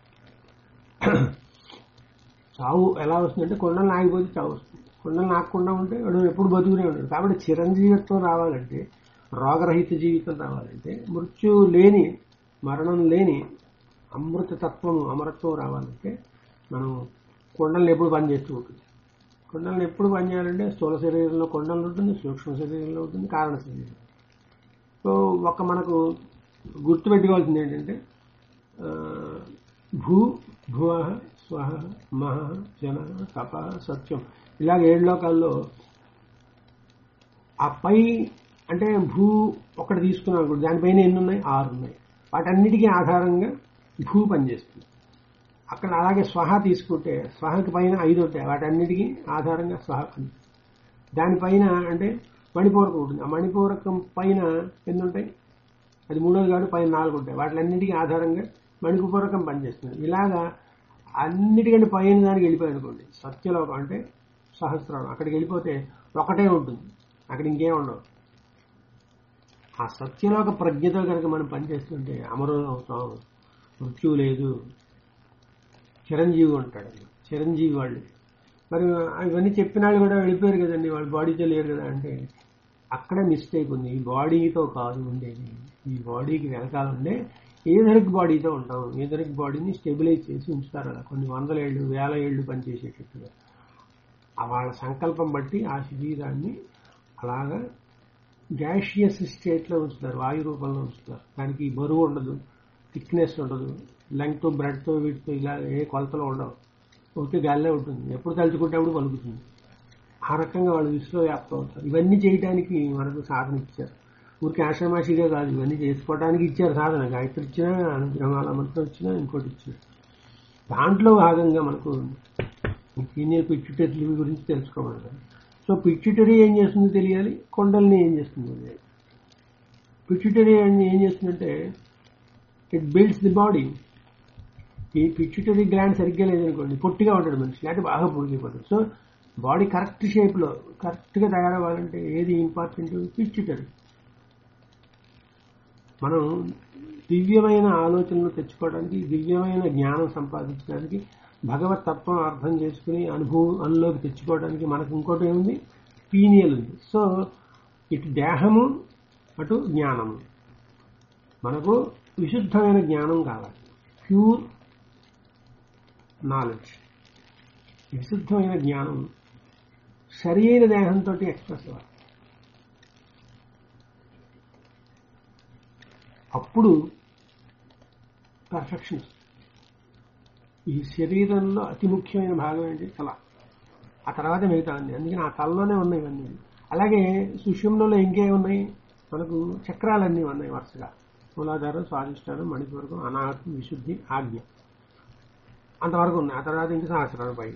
Speaker 1: చావు ఎలా వస్తుందంటే, కొండలు ఆగిపోతే చావు వస్తుంది. కొండలు నాకకుండా ఉంటే వాడు ఎప్పుడు బతుకునే ఉంటాడు. కాబట్టి చిరంజీవిత్వం రావాలంటే, రోగరహిత జీవితం రావాలంటే, మృత్యు లేని, మరణం లేని అమృతతత్వము, అమరత్వం రావాలంటే మనం కొండలను ఎప్పుడు పనిచేస్తూ ఉంటుంది. కొండలను ఎప్పుడు పనిచేయాలంటే, స్థూల శరీరంలో కొండలు ఉంటుంది, సూక్ష్మ శరీరంలో ఉంటుంది, కారణ శరీరం. సో ఒక మనకు గుర్తుపెట్టుకోవాల్సింది ఏంటంటే, భూ భువ స్వహ మహ జన తప సత్యం, ఇలాగ ఏడు లోకాల్లో ఆ పై అంటే భూ ఒకటి తీసుకున్నాం కూడా, దానిపైన ఎన్ని ఉన్నాయి, ఆరు ఉన్నాయి. వాటన్నిటికీ ఆధారంగా భూ పనిచేస్తుంది. అక్కడ అలాగే స్వహ తీసుకుంటే స్వహకి పైన ఐదు ఉంటాయి, వాటన్నిటికీ ఆధారంగా స్వహ పని. దానిపైన అంటే మణిపూరకం ఉంటుంది, ఆ మణిపూరకం పైన ఎన్ని ఉంటాయి, అది మూడోది కాదు, పైన నాలుగు ఉంటాయి, వాటిలన్నిటికీ ఆధారంగా మణిపూరకం పనిచేస్తుంది. ఇలాగా అన్నిటికంటే పైన దానికి వెళ్ళిపోయి అనుకోండి, సత్యలోకం అంటే సహస్రాలు, అక్కడికి వెళ్ళిపోతే ఒకటే ఉంటుంది, అక్కడ ఇంకేం ఉండవు. ఆ సత్యలోక ప్రజ్ఞతో కనుక మనం పనిచేస్తుంటే అమరులు అవుతాం, మృత్యువు లేదు, చిరంజీవి ఉంటాడు. చిరంజీవి వాళ్ళు మరి ఇవన్నీ చెప్పిన వాళ్ళు కూడా వెళ్ళిపోయారు కదండి, వాళ్ళు బాడీతో లేరు కదా అంటే, అక్కడే మిస్టేక్ ఉంది. ఈ బాడీతో కాదు ఉండేది, ఈ బాడీకి వెనకాల ఉండే ఏదరికి బాడీతో ఉంటాం. ఏదరికి బాడీని స్టెబిలైజ్ చేసి ఉంచుతారు అలా కొన్ని వందల ఏళ్ళు, వేల ఏళ్ళు పనిచేసేటట్టుగా. వాళ్ళ సంకల్పం బట్టి ఆ శరీరాన్ని అలాగా గ్యాషియస్ స్టేట్లో ఉంచుతారు, వాయు రూపంలో ఉంచుతారు. దానికి బరువు ఉండదు, థిక్నెస్ ఉండదు, లెంగ్తో బ్రెడ్తో వీటితో ఇలా ఏ కొలతలో ఉండవు, ఓకే గాలిలో ఉంటుంది, ఎప్పుడు తలుచుకుంటే అప్పుడు పలుకుతుంది. ఆ రకంగా వాళ్ళు విశ్వవ్యాప్తం అవుతారు. ఇవన్నీ చేయడానికి మనకు సాధన ఇచ్చారు. ఊరికి ఆషామాషిగా కాదు, ఇవన్నీ చేసుకోవడానికి ఇచ్చారు సాధన. గాయత్రి ఇచ్చినా, అనుగ్రహాల మంత్రం ఇచ్చినా, ఇంకోటి ఇచ్చినా. దాంట్లో భాగంగా మనకు సీనియర్ పిట్యూటరీ గురించి తెలుసుకోవాలి. సో పిట్యూటరీ ఏం చేస్తుందో తెలియాలి, కొండల్ని ఏం చేస్తుందో తెలియాలి. పిట్యూటరీ ఏం చేస్తుందంటే, ఇట్ బిల్డ్స్ ది బాడీ. ఈ పిచ్యుటరీ గ్లాండ్ సరిగ్గా లేదనుకోండి పొట్టిగా ఉంటాడు మనిషి, లేకపోతే బాగా పొడిగిపోతాడు. సో బాడీ కరెక్ట్ షేప్లో కరెక్ట్గా తయారవ్వాలంటే ఏది ఇంపార్టెంట్? పిచ్యుటరీ. మనం దివ్యమైన ఆలోచనలు తెచ్చుకోవడానికి, దివ్యమైన జ్ఞానం సంపాదించడానికి, భగవత్ తత్వం అర్థం చేసుకుని అనుభవం అనులోకి తెచ్చుకోవడానికి మనకు ఇంకోటి ఏముంది? పీనియల్ ఉంది. సో ఇటు దేహము అటు జ్ఞానము. మనకు విశుద్ధమైన జ్ఞానం కావాలి, ప్యూర్ నాలెడ్జ్. విశుద్ధమైన జ్ఞానం సరి అయిన దేహంతో ఎక్స్ప్రెస్ అవ్వాలి. అప్పుడు పర్ఫెక్షన్. ఈ శరీరంలో అతి ముఖ్యమైన భాగం ఏంటి? తల. ఆ తర్వాత మిగతా అన్ని. అందుకని ఆ తలలోనే ఉన్నాయి ఇవన్నీ. అలాగే సుషుమ్నలో ఇంకే ఉన్నాయి? మనకు చక్రాలన్నీ ఉన్నాయి వరుసగా. మూలాధారం, స్వాధిష్టానం, మణిపూరకం, అనాహతం, విశుద్ధి, ఆజ్ఞ, అంతవరకు ఉన్నాయి. ఆ తర్వాత ఇంకా సహస్రాలు పై.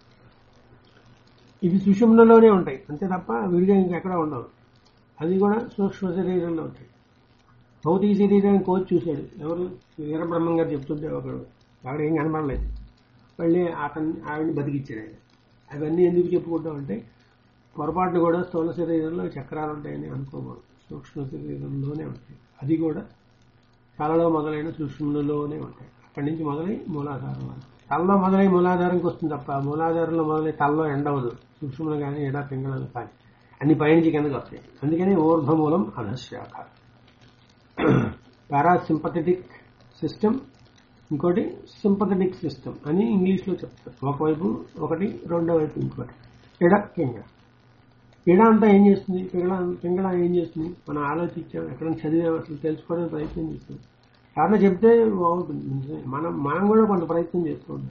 Speaker 1: ఇవి సుషుమ్నలోనే ఉంటాయి అంతే తప్ప విడిగా ఇంకెక్కడ ఉండవు. అది కూడా సూక్ష్మ శరీరంలో ఉంటాయి. భౌతిక శరీరాన్ని కోచ్ చూశాడు ఎవరు? వీరబ్రహ్మం గారు చెప్తుంటే ఒకడు, అక్కడ ఏం కనపడలేదు. మళ్ళీ అతన్ని ఆవిడని బతికిచ్చాడు ఆయన. అవన్నీ ఎందుకు చెప్పుకుంటామంటే పొరపాటు కూడా స్థూల శరీరంలో చక్రాలు ఉంటాయని అనుకోకూడదు. సూక్ష్మ శరీరంలోనే ఉంటాయి. అది కూడా తలలో మొదలైన సూక్ష్మంలోనే ఉంటాయి. అక్కడి నుంచి మొదలై మూలాధారం వరకు. తలలో మొదలై మూలాధారంకి వస్తుంది తప్ప మూలాధారంలో మొదలై తలలో ఎండవదు. సూక్ష్మలు కానీ ఎడా పింగళలు కానీ అన్ని పైనుంచి కిందకి వస్తాయి. అందుకని ఊర్ధ్వమూలం అధశాఖ. పారాసింపథెటిక్ సిస్టమ్, ఇంకోటి సింపథెటిక్ సిస్టమ్ అని ఇంగ్లీష్లో చెప్తారు. ఒకవైపు ఒకటి, రెండో వైపు ఇంకోటి. ఎడ పింగళ. ఎడ అంతా ఏం చేస్తుంది? పింగళ పింగళ ఏం చేస్తుంది? మనం ఆలోచించాం, ఎక్కడైనా చదివాం, అసలు తెలుసుకోవడానికి ప్రయత్నం చేస్తాం. ఎవరైనా చెప్తే బాగుంటుంది. మనం మనం కూడా కొంత ప్రయత్నం చేస్తుంటాం.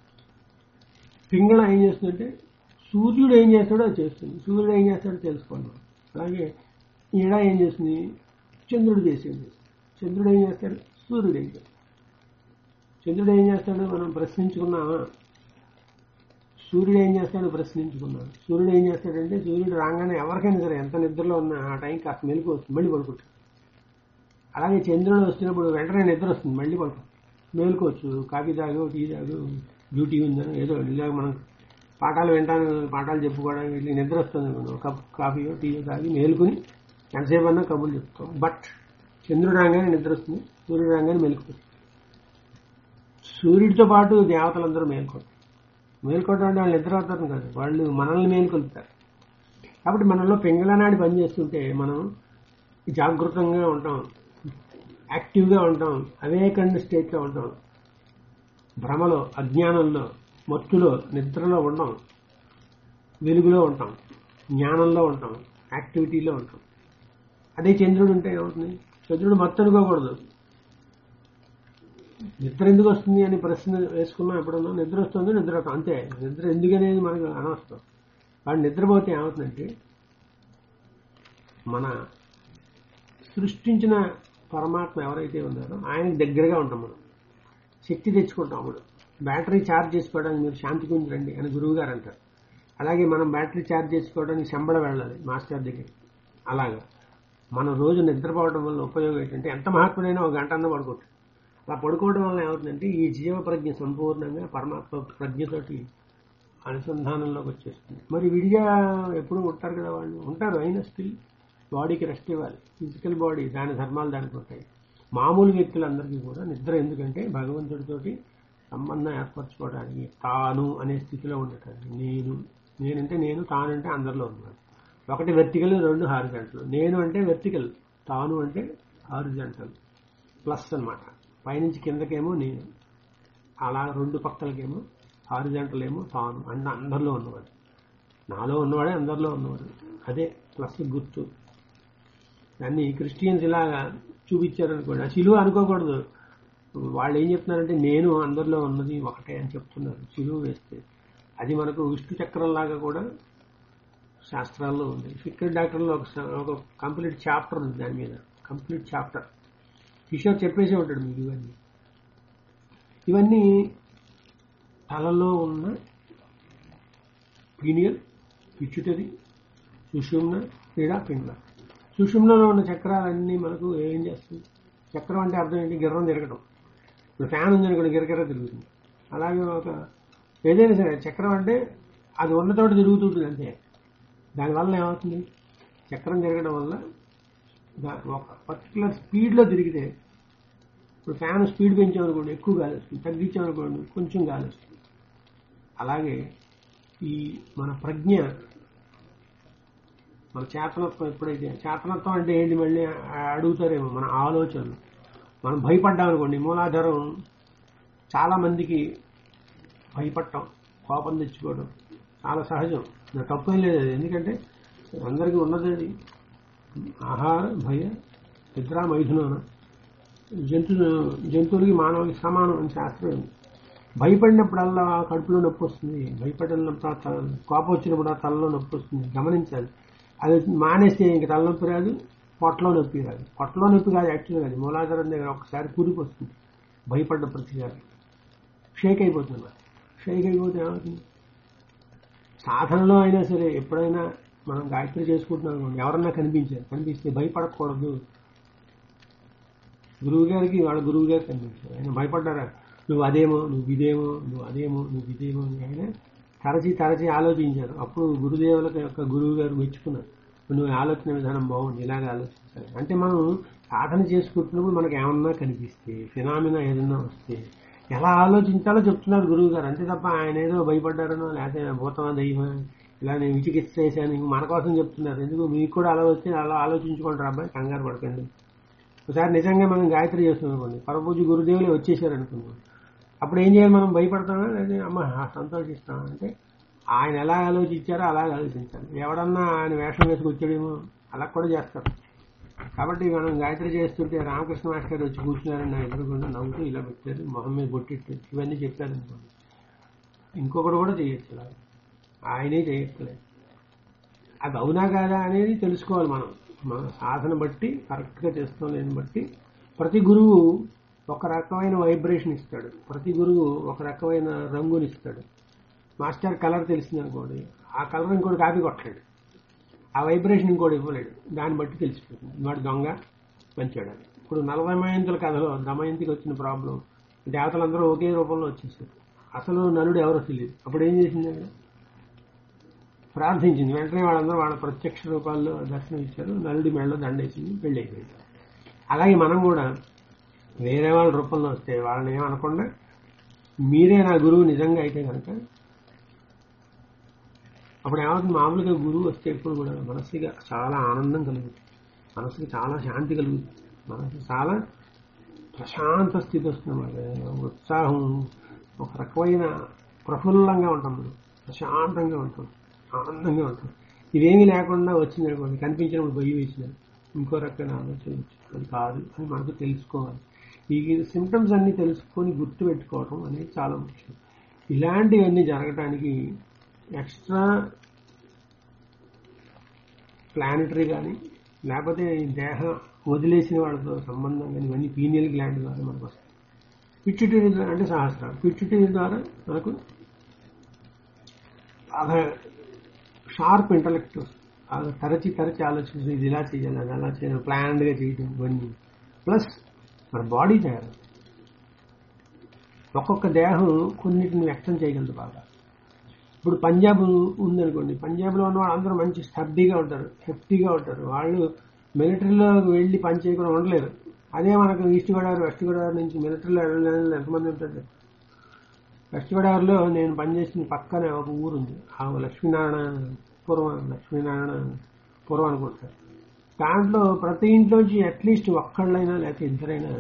Speaker 1: పింగళ ఏం చేస్తుందంటే సూర్యుడు ఏం చేస్తాడో అది చేస్తుంది. సూర్యుడు ఏం చేస్తాడో తెలుసుకోండి. అలాగే ఈడ ఏం చేస్తుంది? చంద్రుడు చేసేది. చంద్రుడు ఏం చేస్తాడు? సూర్యుడు ఏం చేస్తాడు? చంద్రుడు ఏం చేస్తాడు? మనం ప్రశ్నించుకున్నామా? సూర్యుడు ఏం చేస్తాడు? ప్రశ్నించుకున్నాడు. సూర్యుడు ఏం చేస్తాడంటే సూర్యుడు రాగానే ఎవరికైనా సరే ఎంత నిద్రలో ఉన్నా ఆ టైం కాస్త మెలకు వస్తుంది, మళ్ళీ పడుకుంటాడు. అలాగే చంద్రుడు వచ్చినప్పుడు వెంటనే నిద్ర వస్తుంది, మళ్ళీ పడుకుంటాడు. మేలుకోవచ్చు, కాఫీ తాగు, టీ తాగు, డ్యూటీ ఉందని ఏదో ఇలాగ మనం పాఠాలు వింటాను, పాఠాలు చెప్పుకోవడానికి వెళ్ళి నిద్ర వస్తుంది. ఒక కప్ కాఫీయో టీయో తాగి మేలుకుని ఎంతసేపు అన్నా కబుర్లు చెప్తాం. బట్ చంద్రుడు రాగానే నిద్ర వస్తుంది, సూర్యుడు రాగానే మేలుకుంటుంది. సూర్యుడితో పాటు దేవతలందరూ మేలుకుంటారు. మేలుకోవడం అంటే వాళ్ళు నిద్ర అవుతారు కాదు, వాళ్ళు మనల్ని మేలుకొలుపుతారు. కాబట్టి మనలో పింగళనాడి పనిచేస్తుంటే మనం జాగృతంగా ఉంటాం, యాక్టివ్గా ఉంటాం, అవేకండ్ స్టేట్లో ఉంటాం. భ్రమలో, అజ్ఞానంలో, మత్తులో, నిద్రలో ఉంటాం, వెలుగులో ఉంటాం, జ్ఞానంలో ఉంటాం, యాక్టివిటీలో ఉంటాం. అదే చంద్రుడు ఉంటే ఏమవుతుంది? చంద్రుడు మత్తు అనుకోకూడదు. నిద్ర ఎందుకు వస్తుంది అని ప్రశ్న వేసుకున్నాం ఎప్పుడన్నా. నిద్ర వస్తుంది, నిద్ర వస్తాం అంతే. నిద్ర ఎందుకనేది మనకు అనవసరం. వాడు నిద్రపోతే ఏమవుతుందంటే మన సృష్టించిన పరమాత్మ ఎవరైతే ఉన్నారో ఆయనకి దగ్గరగా ఉంటాం. మనం శక్తి తెచ్చుకుంటాం. అప్పుడు బ్యాటరీ ఛార్జ్ చేసుకోవడానికి మీరు శాంతి గురించి రండి అని గురువు గారు అంటారు. అలాగే మనం బ్యాటరీ ఛార్జ్ చేసుకోవడానికి శంబళ వెళ్ళాలి మాస్టర్ దగ్గరికి. అలాగా మనం రోజు నిద్రపోవడం వల్ల ఉపయోగం ఏంటంటే ఎంత మహాత్ముడైనా ఒక గంట అన్న పడుకుంటాం. అలా పడుకోవడం వల్ల ఏమవుతుందంటే ఈ జీవ ప్రజ్ఞ సంపూర్ణంగా పరమాత్మ ప్రజ్ఞతోటి అనుసంధానంలోకి వచ్చేస్తుంది. మరి విడిగా ఎప్పుడు ఉంటారు కదా వాళ్ళు, ఉంటారు. అయినా స్టిల్ బాడీకి రెస్ట్ ఇవ్వాలి. ఫిజికల్ బాడీ దాని ధర్మాలు దానికి ఉంటాయి. మామూలు వ్యక్తులందరికీ కూడా నిద్ర ఎందుకంటే భగవంతుడితోటి సంబంధం ఏర్పరచుకోవడానికి, తాను అనే స్థితిలో ఉండటానికి. నేను నేనంటే నేను, తానంటే అందరిలో ఉన్నాను. ఒకటి వెర్టికల్, రెండు హారిజాంటల్. నేను అంటే వెర్టికల్, తాను అంటే హారిజాంటల్ ప్లస్ అన్నమాట. పైనుంచి కిందకేమో నేను, అలా రెండు పక్కలకేమో హారిజాంటల్ ఏమో తాను. అంటే అందరిలో ఉన్నవాడు, నాలో ఉన్నవాడే అందరిలో ఉన్నవాడు. అదే ప్లస్ గుర్తు. దాన్ని క్రిస్టియన్స్ ఇలాగా చూపించారనుకోండి. ఆ సిలువ అనుకోకూడదు. వాళ్ళు ఏం చెప్తున్నారంటే నేను అందరిలో ఉన్నది ఒకటే అని చెప్తున్నారు సిలువ వేస్తే. అది మనకు విష్ణు చక్రంలాగా కూడా శాస్త్రాల్లో ఉంది. ఫిక్కర్ డాక్టర్లో ఒక ఒక కంప్లీట్ చాప్టర్ ఉంది దాని మీద. కంప్లీట్ చాప్టర్ కిషోర్ చెప్పేసే ఉంటాడు మీకు. ఇవన్నీ ఇవన్నీ తలలో ఉన్న పీనియల్, పిచ్యుటరీ, సుషుమ్న, క్రీడా, పింగళ. సుషుమ్నలో ఉన్న చక్రాలన్నీ మనకు ఏం చేస్తుంది? చక్రం అంటే అర్థం ఏంటి? గిర్రం తిరగడం. ఇప్పుడు ఫ్యాన్ ఉందనుకోండి గిరగిర తిరుగుతుంది. అలాగే ఒక ఏదైనా సరే చక్రం అంటే అది ఉన్న చోట తిరుగుతుంటుంది అంతే. దానివల్ల ఏమవుతుంది, చక్రం తిరగడం వల్ల ఒక పర్టికులర్ స్పీడ్లో తిరిగితే, ఇప్పుడు ఫ్యాన్ స్పీడ్ పెంచామనుకోండి ఎక్కువ గాలి వస్తుంది, తగ్గించామనుకోండి కొంచెం గాలి వస్తుంది. అలాగే ఈ మన ప్రజ్ఞ, మన చేతనత్వం ఎప్పుడైతే, చేతనత్వం అంటే ఏంటి మళ్ళీ అడుగుతారేమో, మన ఆలోచనలు. మనం భయపడ్డామనుకోండి, మూలాధారం చాలా మందికి భయపడటం, కోపం తెచ్చుకోవడం చాలా సహజం, తప్పేం లేదు. ఎందుకంటే అందరికీ ఉన్నది అది. ఆహార భయ నిద్ర మైథున, జంతు జంతువులకి మానవులకి సమానం అని శాస్త్రం. భయపడినప్పుడల్లా కడుపులో నొప్పి వస్తుంది, భయపడినప్పుడు కోపం వచ్చినప్పుడు ఆ తలలో నొప్పి వస్తుంది. గమనించాలి. అది మానేస్తే ఇంక తలనొప్పి రాదు, పొట్టలో నొప్పి రాదు. పొట్టలో నొప్పి కాదు యాక్చువల్గా, అది మూలాధారం దగ్గర ఒకసారి కూలికి వస్తుంది. భయపడ్డ ప్రతిసారి షేక్ అయిపోతుంది. షేక్ అయిపోతే ఏమవుతుంది, సాధనలో అయినా సరే ఎప్పుడైనా మనం గాయత్రి చేసుకుంటున్నాం, ఎవరన్నా కనిపించారు, కనిపిస్తే భయపడకూడదు. గురువు గారికి వాళ్ళ గురువు గారు కనిపించారు, ఆయన భయపడ్డారా, నువ్వు అదేమో నువ్వు ఇదేమో నువ్వు అదేమో నువ్వు ఇదేమో అని ఆయన తరచి తరచి ఆలోచించారు. అప్పుడు గురుదేవులకు యొక్క గురువు గారు మెచ్చుకున్నారు, నువ్వు ఆలోచన విధానం బాగుంది, ఇలాగ ఆలోచించాలి. అంటే మనం సాధన చేసుకుంటున్నప్పుడు మనకు ఏమన్నా కనిపిస్తే, ఫినామినా ఏదన్నా వస్తే ఎలా ఆలోచించాలో చెప్తున్నారు గురువు గారు. అంతే తప్ప ఆయన ఏదో భయపడ్డారనో లేకపోతే భూతమా దయ్యమా ఇలా నేను విచికిత్స చేశాను మన కోసం చెప్తున్నారు. ఎందుకు మీకు కూడా అలా వస్తే అలా ఆలోచించుకుంటారు, అబ్బాయి కంగారు పడకండి. ఒకసారి నిజంగా మనం గాయత్రి చేస్తున్నాం అనుకోండి, పరపూజ గురుదేవులే వచ్చేసారు అనుకున్నాం, అప్పుడు ఏం చేయాలి, మనం భయపడతామా లేదా అమ్మ సంతోషిస్తామా అంటే ఆయన ఎలా ఆలోచించారో అలాగే ఆలోచించాలి. ఎవడన్నా ఆయన వేషం వేసుకు వచ్చాడేమో అలా కూడా చేస్తారు. కాబట్టి మనం గాయత్రి చేస్తుంటే రామకృష్ణ మాస్టర్ గారు వచ్చి కూర్చున్నారని నా ఎదురుకుండా నవ్వుతూ ఇలా పెట్టారు, మొహం మీద బొట్టిట్టారు, ఇవన్నీ చెప్పారు అనుకోండి. ఇంకొకటి కూడా చేయొచ్చు, అలా ఆయనే చేయట్లేదు. అది అవునా కాదా అనేది తెలుసుకోవాలి. మనం మన సాధన బట్టి కరెక్ట్గా చేస్తాం లేని బట్టి ప్రతి గురువు ఒక రకమైన వైబ్రేషన్ ఇస్తాడు, ప్రతి గురువు ఒక రకమైన రంగునిస్తాడు. మాస్టర్ కలర్ తెలిసింది అనుకోండి, ఆ కలర్ ఇంకోటి కాపీ కొట్టలేడు, ఆ వైబ్రేషన్ ఇంకోటి ఇవ్వలేడు, దాన్ని బట్టి తెలిసిపోతుంది వాడు దొంగ మంచాడని. ఇప్పుడు నలదమయంతుల కథలో దమయంతికి వచ్చిన ప్రాబ్లం, దేవతలందరూ ఒకే రూపంలో వచ్చేసారు, అసలు నలుడు ఎవరో తెలియదు. అప్పుడు ఏం చేసింది, ప్రార్థించింది, వెంటనే వాళ్ళందరూ వాళ్ళ ప్రత్యక్ష రూపాల్లో దర్శనం ఇచ్చారు, నలుడి మెడలో దండేసింది, పెళ్లి అయిపోయింది. అలాగే మనం కూడా వేరే వాళ్ళ రూపంలో వస్తే వాళ్ళని ఏమనకుండా మీరే నా గురువు నిజంగా అయితే కనుక అప్పుడు ఏమవుతుంది, మామూలుగా గురువు వస్తే ఎప్పుడు కూడా మనసుగా చాలా ఆనందం కలుగుతుంది, మనసుకి చాలా శాంతి కలుగుతుంది, మనసు చాలా ప్రశాంత స్థితి వస్తుంది, ఉత్సాహం, ఒక రకమైన ప్రఫుల్లంగా ఉంటాం, మనం ప్రశాంతంగా ఉంటాం, ఆనందంగా ఉంటాం. ఇవేమీ లేకుండా వచ్చింది అనుకోండి, కనిపించినప్పుడు భయం వేసినారు, ఇంకో రకమైన ఆలోచన వచ్చింది, అది కాదు అని మనకు తెలుసుకోవాలి. ఈ సిమ్టమ్స్ అన్ని తెలుసుకొని గుర్తు పెట్టుకోవడం అనేది చాలా ముఖ్యం. ఇలాంటివన్నీ జరగటానికి ఎక్స్ట్రా ప్లానటరీ కానీ లేకపోతే దేహం వదిలేసిన వాళ్ళతో సంబంధం కానీ ఇవన్నీ పీనియల్ గ్లాండ్ ద్వారా మనకు వస్తాయి. పిట్యూటరీ ద్వారా అంటే సహస్రాలు, పిట్యూటరీ ద్వారా మనకు బాగా షార్ప్ ఇంటలెక్ట్ వస్తుంది, తరచి తరచి ఆలోచించి ఇది ఇలా చేయాలి అది అలా చేయాలి ప్లాన్డ్గా చేయడం ఇవన్నీ. ప్లస్ మన బాడీ తయారు, ఒక్కొక్క దేహం కొన్నిటిని వ్యక్తం చేయగలదు బాగా. ఇప్పుడు పంజాబ్ ఉందనుకోండి, పంజాబ్లో ఉన్న వాళ్ళు అందరూ మంచి స్టబ్బీగా ఉంటారు, హెఫ్టీగా ఉంటారు, వాళ్ళు మిలిటరీలో వెళ్ళి పని చేయకుండా ఉండలేరు. అదే మనకు ఈస్ట్ గోదావరి వెస్ట్ గోదావరి నుంచి మిలిటరీలో వెళ్ళాలని ఎంతమంది ఉంటారు. వెస్ట్ గోదావరిలో నేను పనిచేసిన పక్కనే ఒక ఊరుంది, ఆ లక్ష్మీనారాయణ పూర్వం లక్ష్మీనారాయణ పూర్వం అనుకుంటారు. దాంట్లో ప్రతి ఇంట్లోంచి అట్లీస్ట్ ఒక్కళ్ళైనా లేకపోతే ఇద్దరైనా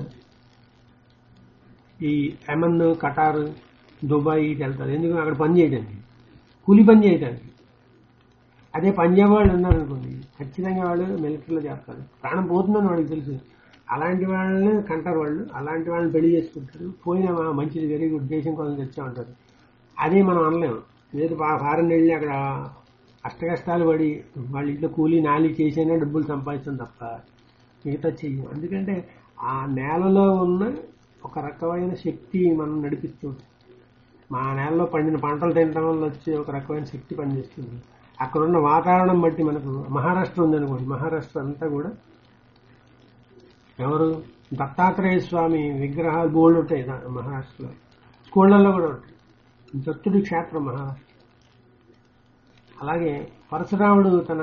Speaker 1: ఈ యమన్, కటార్, దుబాయ్ ఇటు వెళ్తారు. ఎందుకు అక్కడ పని చేయడానికి, కూలి పని చేయడానికి. అదే పంజాబ్ వాళ్ళు ఉన్నారనుకోండి, ఖచ్చితంగా వాళ్ళు మిలిటరీలో చేస్తారు, ప్రాణం పోతుందని వాడికి తెలుసు. అలాంటి వాళ్ళని కంటారు వాళ్ళు, అలాంటి వాళ్ళని పెళ్లి చేసుకుంటారు, పోయినా మంచిది వెరీ గుడ్ దేశం కోసం తెచ్చామంటారు. అదే మనం అనలేము. లేదు ఫారెన్ వెళ్ళి అక్కడ అష్టకష్టాలు పడి వాళ్ళ ఇంట్లో కూలీ నాలి చేసైనా డబ్బులు సంపాదిస్తాం తప్ప మిగతా చెయ్యం. ఎందుకంటే ఆ నేలలో ఉన్న ఒక రకమైన శక్తి మనం నడిపిస్తుంది. మా నేలలో పండిన పంటలు తినడం వల్ల వచ్చే ఒక రకమైన శక్తి పనిచేస్తుంది. అక్కడున్న వాతావరణం బట్టి మనకు మహారాష్ట్ర ఉందనుకోండి, మహారాష్ట్ర అంతా కూడా ఎవరు దత్తాత్రేయ స్వామి విగ్రహాలు బోల్డ్ ఉంటాయి మహారాష్ట్రలో, స్కూళ్లలో కూడా ఉంటాయి. దత్తుడి క్షేత్రం మహారాష్ట్ర. అలాగే పరశురాముడు తన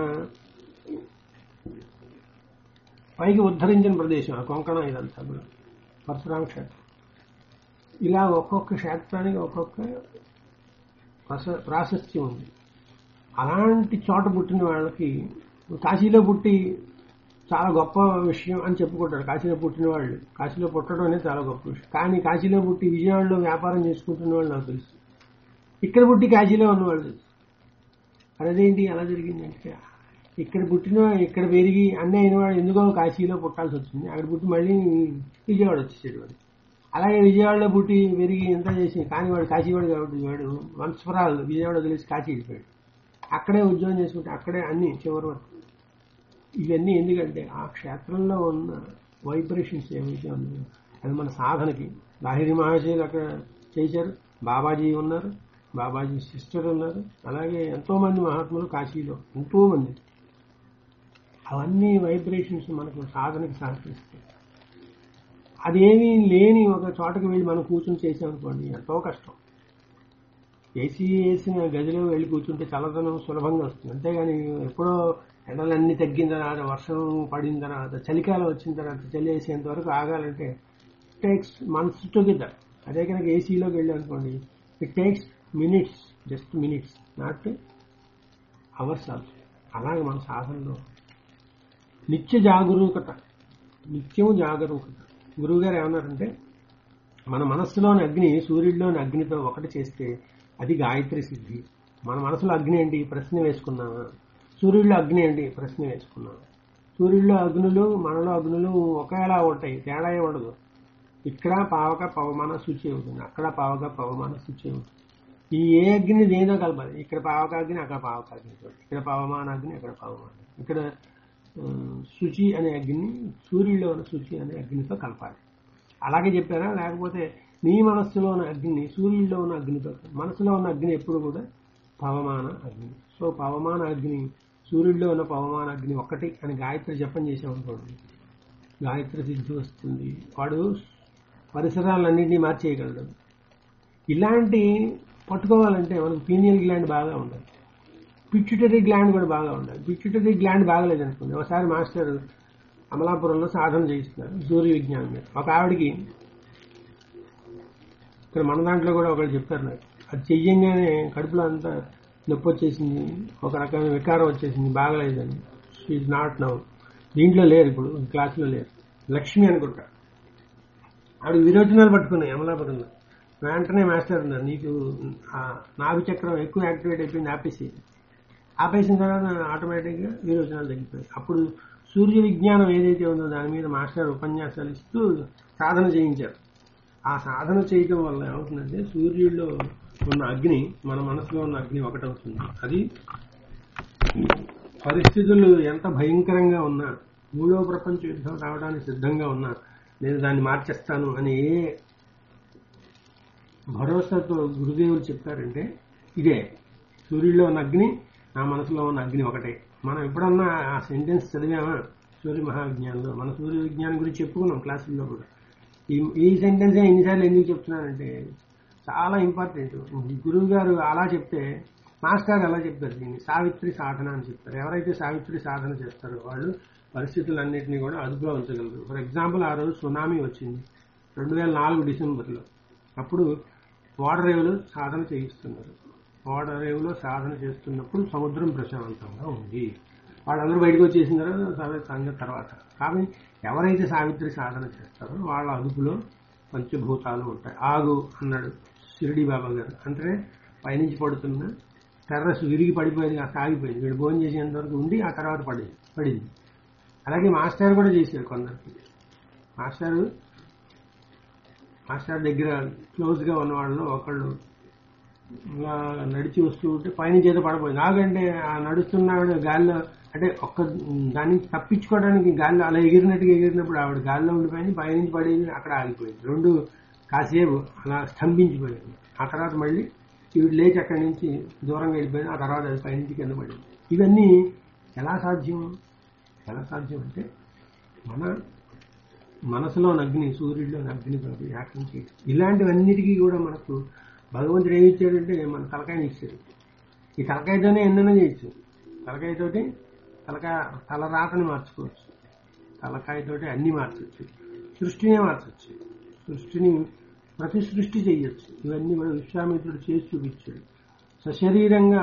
Speaker 1: పైకి ఉద్ధరించిన ప్రదేశం ఆ కొంకణ ఇదంతా కూడా పరశురామ క్షేత్రం. ఇలా ఒక్కొక్క క్షేత్రానికి ఒక్కొక్క ప్రాశస్త్యం ఉంది. అలాంటి చోట పుట్టిన వాళ్ళకి కాశీలో పుట్టి చాలా గొప్ప విషయం అని చెప్పుకుంటారు. కాశీలో పుట్టిన వాళ్ళు కాశీలో పుట్టడం అనేది చాలా గొప్ప విషయం. కానీ కాశీలో పుట్టి విజయవాడలో వ్యాపారం చేసుకుంటున్న వాళ్ళు నాకు తెలుసు. ఇక్కడ పుట్టి కాశీలో ఉన్నవాళ్ళు తెలుసు. అదేంటి అలా జరిగిందంటే, ఇక్కడ పుట్టిన ఇక్కడ పెరిగి అన్నీ అయిన వాడు ఎందుకో కాశీలో పుట్టాల్సి వచ్చింది. అక్కడ పుట్టి మళ్ళీ విజయవాడ వచ్చేసాడు వాడు. అలాగే విజయవాడలో పుట్టి పెరిగి ఎంత చేసి కానీ వాడు కాశీవాడు కాబట్టి వాడు వంశపరాలు విజయవాడ తెలిసి కాశీ వెళ్ళిపోయాడు. అక్కడే ఉద్యోగం చేసుకుంటే అక్కడే అన్ని చివరి వరకు. ఇవన్నీ ఎందుకంటే ఆ క్షేత్రంలో ఉన్న వైబ్రేషన్స్ ఏమైతే ఉన్నాయో అది మన సాధనకి. లాహిరి మహాశయులు అక్కడ చేశారు, బాబాజీ ఉన్నారు, బాబాజీ సిస్టర్ ఉన్నారు, అలాగే ఎంతో మంది మహాత్ములు కాశీలో ఎంతో మంది. అవన్నీ వైబ్రేషన్స్ మనకు సాధనకి సహకరిస్తాయి. అదేమీ లేని ఒక చోటకి వెళ్ళి మనం కూర్చొని చేసామనుకోండి ఎంతో కష్టం. ఏసీ వేసిన గదిలో వెళ్ళి కూర్చుంటే చల్లదనం సులభంగా వస్తుంది. అంతేగాని ఎప్పుడో ఎండలన్నీ తగ్గిన తర్వాత, వర్షం పడిన తర్వాత, చలికాలం వచ్చిన తర్వాత చలి వేసేంత వరకు ఆగాలంటే టేక్స్ మంత్స్ టుగెదర్. అదే కనుక ఏసీలోకి వెళ్ళి అనుకోండి it takes minutes, just minutes, not hours also. అలాగే మన సాధనలో నిత్య జాగరూకత, నిత్యం జాగరూకత. గురువు గారు ఏమన్నారంటే మన మనస్సులోని అగ్ని సూర్యుడిలోని అగ్నితో ఒకటి చేస్తే అది గాయత్రి సిద్ధి. మన మనసులో అగ్ని ఏంటి ప్రశ్న వేసుకున్నామా, సూర్యుడిలో అగ్ని ఏంటి ప్రశ్న వేసుకున్నామా. సూర్యుడిలో అగ్నులు మనలో అగ్నులు ఒకేలా ఉంటాయి, తేడా ఉండదు. ఇక్కడ పావక పవమాన శుచి అవుతుంది, అక్కడ పావక పవమాన శుచి అవుతుంది. ఈ ఏ అగ్ని దేదో కలపాలి. ఇక్కడ పావక అగ్ని, అక్కడ పావక అగ్ని, ఇక్కడ పవమాన అగ్ని, అక్కడ పవమాన, ఇక్కడ శుచి అనే అగ్ని సూర్యుడిలో ఉన్న శుచి అనే అగ్నితో కలపాలి. అలాగే చెప్పారా? లేకపోతే నీ మనస్సులో ఉన్న అగ్ని సూర్యుడిలో ఉన్న అగ్నితో, మనసులో ఉన్న అగ్ని ఎప్పుడు కూడా పవమాన అగ్ని. సో పవమాన అగ్ని సూర్యుడిలో ఉన్న పవమాన అగ్ని ఒక్కటి అని గాయత్రి జపం చేసామనుకోండి గాయత్రి సిద్ధి వస్తుంది. వాడు పరిసరాలన్నింటినీ మార్చేయగలడు. ఇలాంటి పట్టుకోవాలంటే మనకు పీనియల్ గ్లాండ్ బాగా ఉండాలి, పిట్యూటరీ గ్లాండ్ కూడా బాగా ఉండాలి. పిట్యూటరీ గ్లాండ్ బాగలేదు అనుకోండి. ఒకసారి మాస్టర్ అమలాపురంలో సాధన చేయిస్తున్నారు సూర్య విజ్ఞానం మీద. ఒక ఆవిడికి ఇక్కడ మన దాంట్లో కూడా ఒకళ్ళు చెప్పారు నాకు, అది చెయ్యంగానే కడుపులో అంతా నొప్పి వచ్చేసింది, ఒక రకమైన వికారం వచ్చేసింది, బాగలేదని. షీఈ్ నాట్ నౌ, దీంట్లో లేరు ఇప్పుడు, క్లాసులో లేరు. లక్ష్మి అనుకుంటా. ఆవిడ విరోచనాలు పట్టుకున్నాయి అమలాపురంలో. వెంటనే మాస్టర్ ఉన్నారు, నీకు నాభి చక్రం ఎక్కువ యాక్టివేట్ అయిపోయింది, ఆపేసి ఆపేసిన తర్వాత ఆటోమేటిక్గా విరోచనాలు తగ్గిపోయాయి. అప్పుడు సూర్య విజ్ఞానం ఏదైతే ఉందో దాని మీద మాస్టర్ ఉపన్యాసాలు ఇస్తూ సాధన చేయించారు. ఆ సాధన చేయటం వల్ల ఏమవుతుందంటే సూర్యుడిలో ఉన్న అగ్ని మన మనసులో ఉన్న అగ్ని ఒకటవుతుంది. అది పరిస్థితులు ఎంత భయంకరంగా ఉన్నా, మూడో ప్రపంచ యుద్ధం రావడానికి సిద్ధంగా ఉన్నా నేను దాన్ని మార్చేస్తాను అని ఏ భరోసాతో గురుదేవులు చెప్పారంటే ఇదే, సూర్యుడిలో ఉన్న అగ్ని నా మనసులో ఉన్న అగ్ని ఒకటే. మనం ఎప్పుడన్నా ఆ సెంటెన్స్ చదివామా సూర్య మహావిజ్ఞానంలో? మన సూర్య విజ్ఞానం గురించి చెప్పుకున్నాం క్లాసుల్లో కూడా. ఈ ఈ సెంటెన్సే ఎన్నిసార్లు ఎందుకు చెప్తున్నానంటే చాలా ఇంపార్టెంట్. గురువు గారు అలా చెప్తే మాస్టర్ అలా చెప్పారు, దీన్ని సావిత్రి సాధన అని చెప్తారు. ఎవరైతే సావిత్రి సాధన చేస్తారో వాళ్ళు పరిస్థితులన్నింటినీ కూడా అదుపులో ఉంచగలరు. ఫర్ ఎగ్జాంపుల్ ఆ రోజు సునామీ వచ్చింది రెండు వేల నాలుగు డిసెంబర్లో. అప్పుడు ఓడరేవులో సాధన చేయిస్తున్నారు. ఓడరేవులో సాధన చేస్తున్నప్పుడు సముద్రం ప్రశాంతంగా ఉంది. వాళ్ళందరూ బయటకు వచ్చేసిన తర్వాత సంగతి తర్వాత. కాబట్టి ఎవరైతే సావిత్రి సాధన చేస్తారో వాళ్ళ అదుపులో పంచభూతాలు ఉంటాయి. ఆగు అన్నాడు షిరిడి బాబా గారు. అంటే పైనుంచి పడుతున్న టెర్రస్ విరిగి పడిపోయింది, కాస్త ఆగిపోయింది. వీడు భోజనం చేసేంత వరకు ఉండి ఆ తర్వాత పడింది పడింది అలాగే మాస్టర్ కూడా చేశారు కొందరికి. మాస్టర్ మాస్టర్ దగ్గర క్లోజ్గా ఉన్న వాళ్ళు ఒకళ్ళు నడిచి వస్తూ ఉంటే పైనుంచి ఏదో పడిపోయింది. ఆగంటే ఆ నడుస్తున్నాడు గాలిలో, అంటే ఒక్క దాని నుంచి తప్పించుకోవడానికి గాలిలో అలా ఎగిరినట్టుగా ఎగిరినప్పుడు ఆవిడ గాలిలో ఉండిపోయింది, పైనుంచి పడేది, అక్కడ ఆగిపోయింది. రెండు కాసేపు అలా స్తంభించిపోయింది. ఆ తర్వాత మళ్ళీ ఈవిడ లేచి అక్కడి నుంచి దూరంగా వెళ్ళిపోయింది. ఆ తర్వాత అది పైనుంచి కింద పడింది. ఇవన్నీ ఎలా సాధ్యం ఎలా సాధ్యం అంటే మన మనసులోని అగ్ని, సూర్యుడిలోని అగ్ని మనకు ఏకం చేయడం. ఇలాంటివన్నిటికీ కూడా మనకు భగవంతుడు ఏమి ఇచ్చాడంటే మన తలకాయని ఇచ్చాడు. ఈ తలకాయతోనే ఎన్నైనా చేయొచ్చు. తలకాయతోటి తలకాయ తలరాతని మార్చుకోవచ్చు. తలకాయతోటి అన్ని మార్చవచ్చు. సృష్టినే మార్చవచ్చు. సృష్టిని ప్రతి సృష్టి చేయొచ్చు. ఇవన్నీ కూడా విశ్వామిత్రుడు చేసి చూపించాడు. సశరీరంగా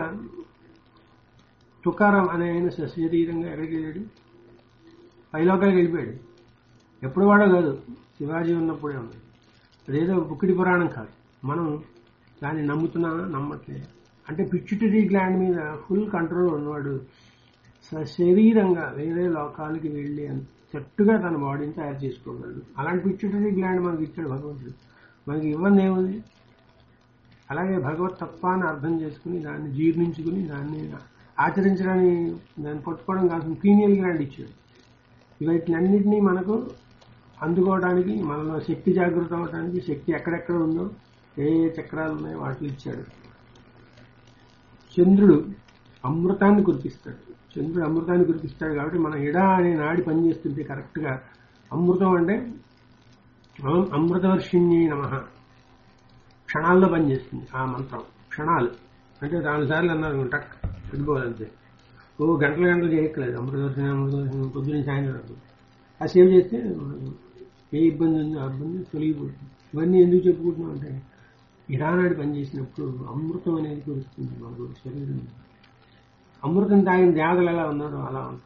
Speaker 1: తుకారం అనే ఆయన సశరీరంగా ఎక్కడికి వెళ్ళాడు? పైలోకాలకు వెళ్ళిపోయాడు. ఎప్పుడు వాడో కాదు, శివాజీ ఉన్నప్పుడే ఉంది. అదేదో బుక్కిడి పురాణం కాదు. మనం దాన్ని నమ్ముతున్నామా నమ్మట్లేదు. అంటే పిచ్యుటరీ గ్లాండ్ మీద ఫుల్ కంట్రోల్ ఉన్నవాడు సశరీరంగా వేరే లోకాలకి వెళ్ళి చెట్టుగా తన బాడీని తయారు చేసుకోగలడు. అలాంటి పిచ్యుటరీ గ్లాండ్ మనకి ఇచ్చాడు భగవంతుడు. మనకి ఇవ్వంది ఏముంది? అలాగే భగవత్ తత్వాన్ని అర్థం చేసుకుని దాన్ని జీర్ణించుకుని దాన్ని ఆచరించడానికి దాన్ని పట్టుకోవడం కాదు పీనియల్ గ్లాండ్ ఇచ్చాడు. వీటినన్నింటినీ మనకు అందుకోవడానికి, మనలో శక్తి జాగృతం అవడానికి, శక్తి ఎక్కడెక్కడ ఉందో, ఏ ఏ చక్రాలు ఉన్నాయో వాటిని ఇచ్చాడు. చంద్రుడు అమృతాన్ని కురిపిస్తాడు. చంద్రుడు అమృతాన్ని కురిపిస్తాడు కాబట్టి మన ఎడా అనే నాడి పనిచేస్తుంటే కరెక్ట్గా అమృతం అంటే అమృతవర్షిణ్యే నమః క్షణాల్లో పనిచేస్తుంది ఆ మంత్రం. క్షణాలు అంటే నాలుగు సార్లు అన్నారు టక్ పెట్టుకోవాలంతే. ఓ గంటల గంటలు చేయక్కలేదు. అమృతవర్షిణి అమృతవర్షిణి పొద్దున్న సాయంత్రం ఆ సేవ్ చేస్తే ఏ ఇబ్బంది ఉందో ఆ ఇబ్బంది తొలగిపోతుంది. ఇవన్నీ ఎందుకు చెప్పుకుంటున్నాం అంటే ఇరానాడు పనిచేసినప్పుడు అమృతం అనేది కురుస్తుంది మనకు శరీరం. అమృతం తాగిన దేవతలు ఎలా ఉన్నారో అలా ఉంటాం.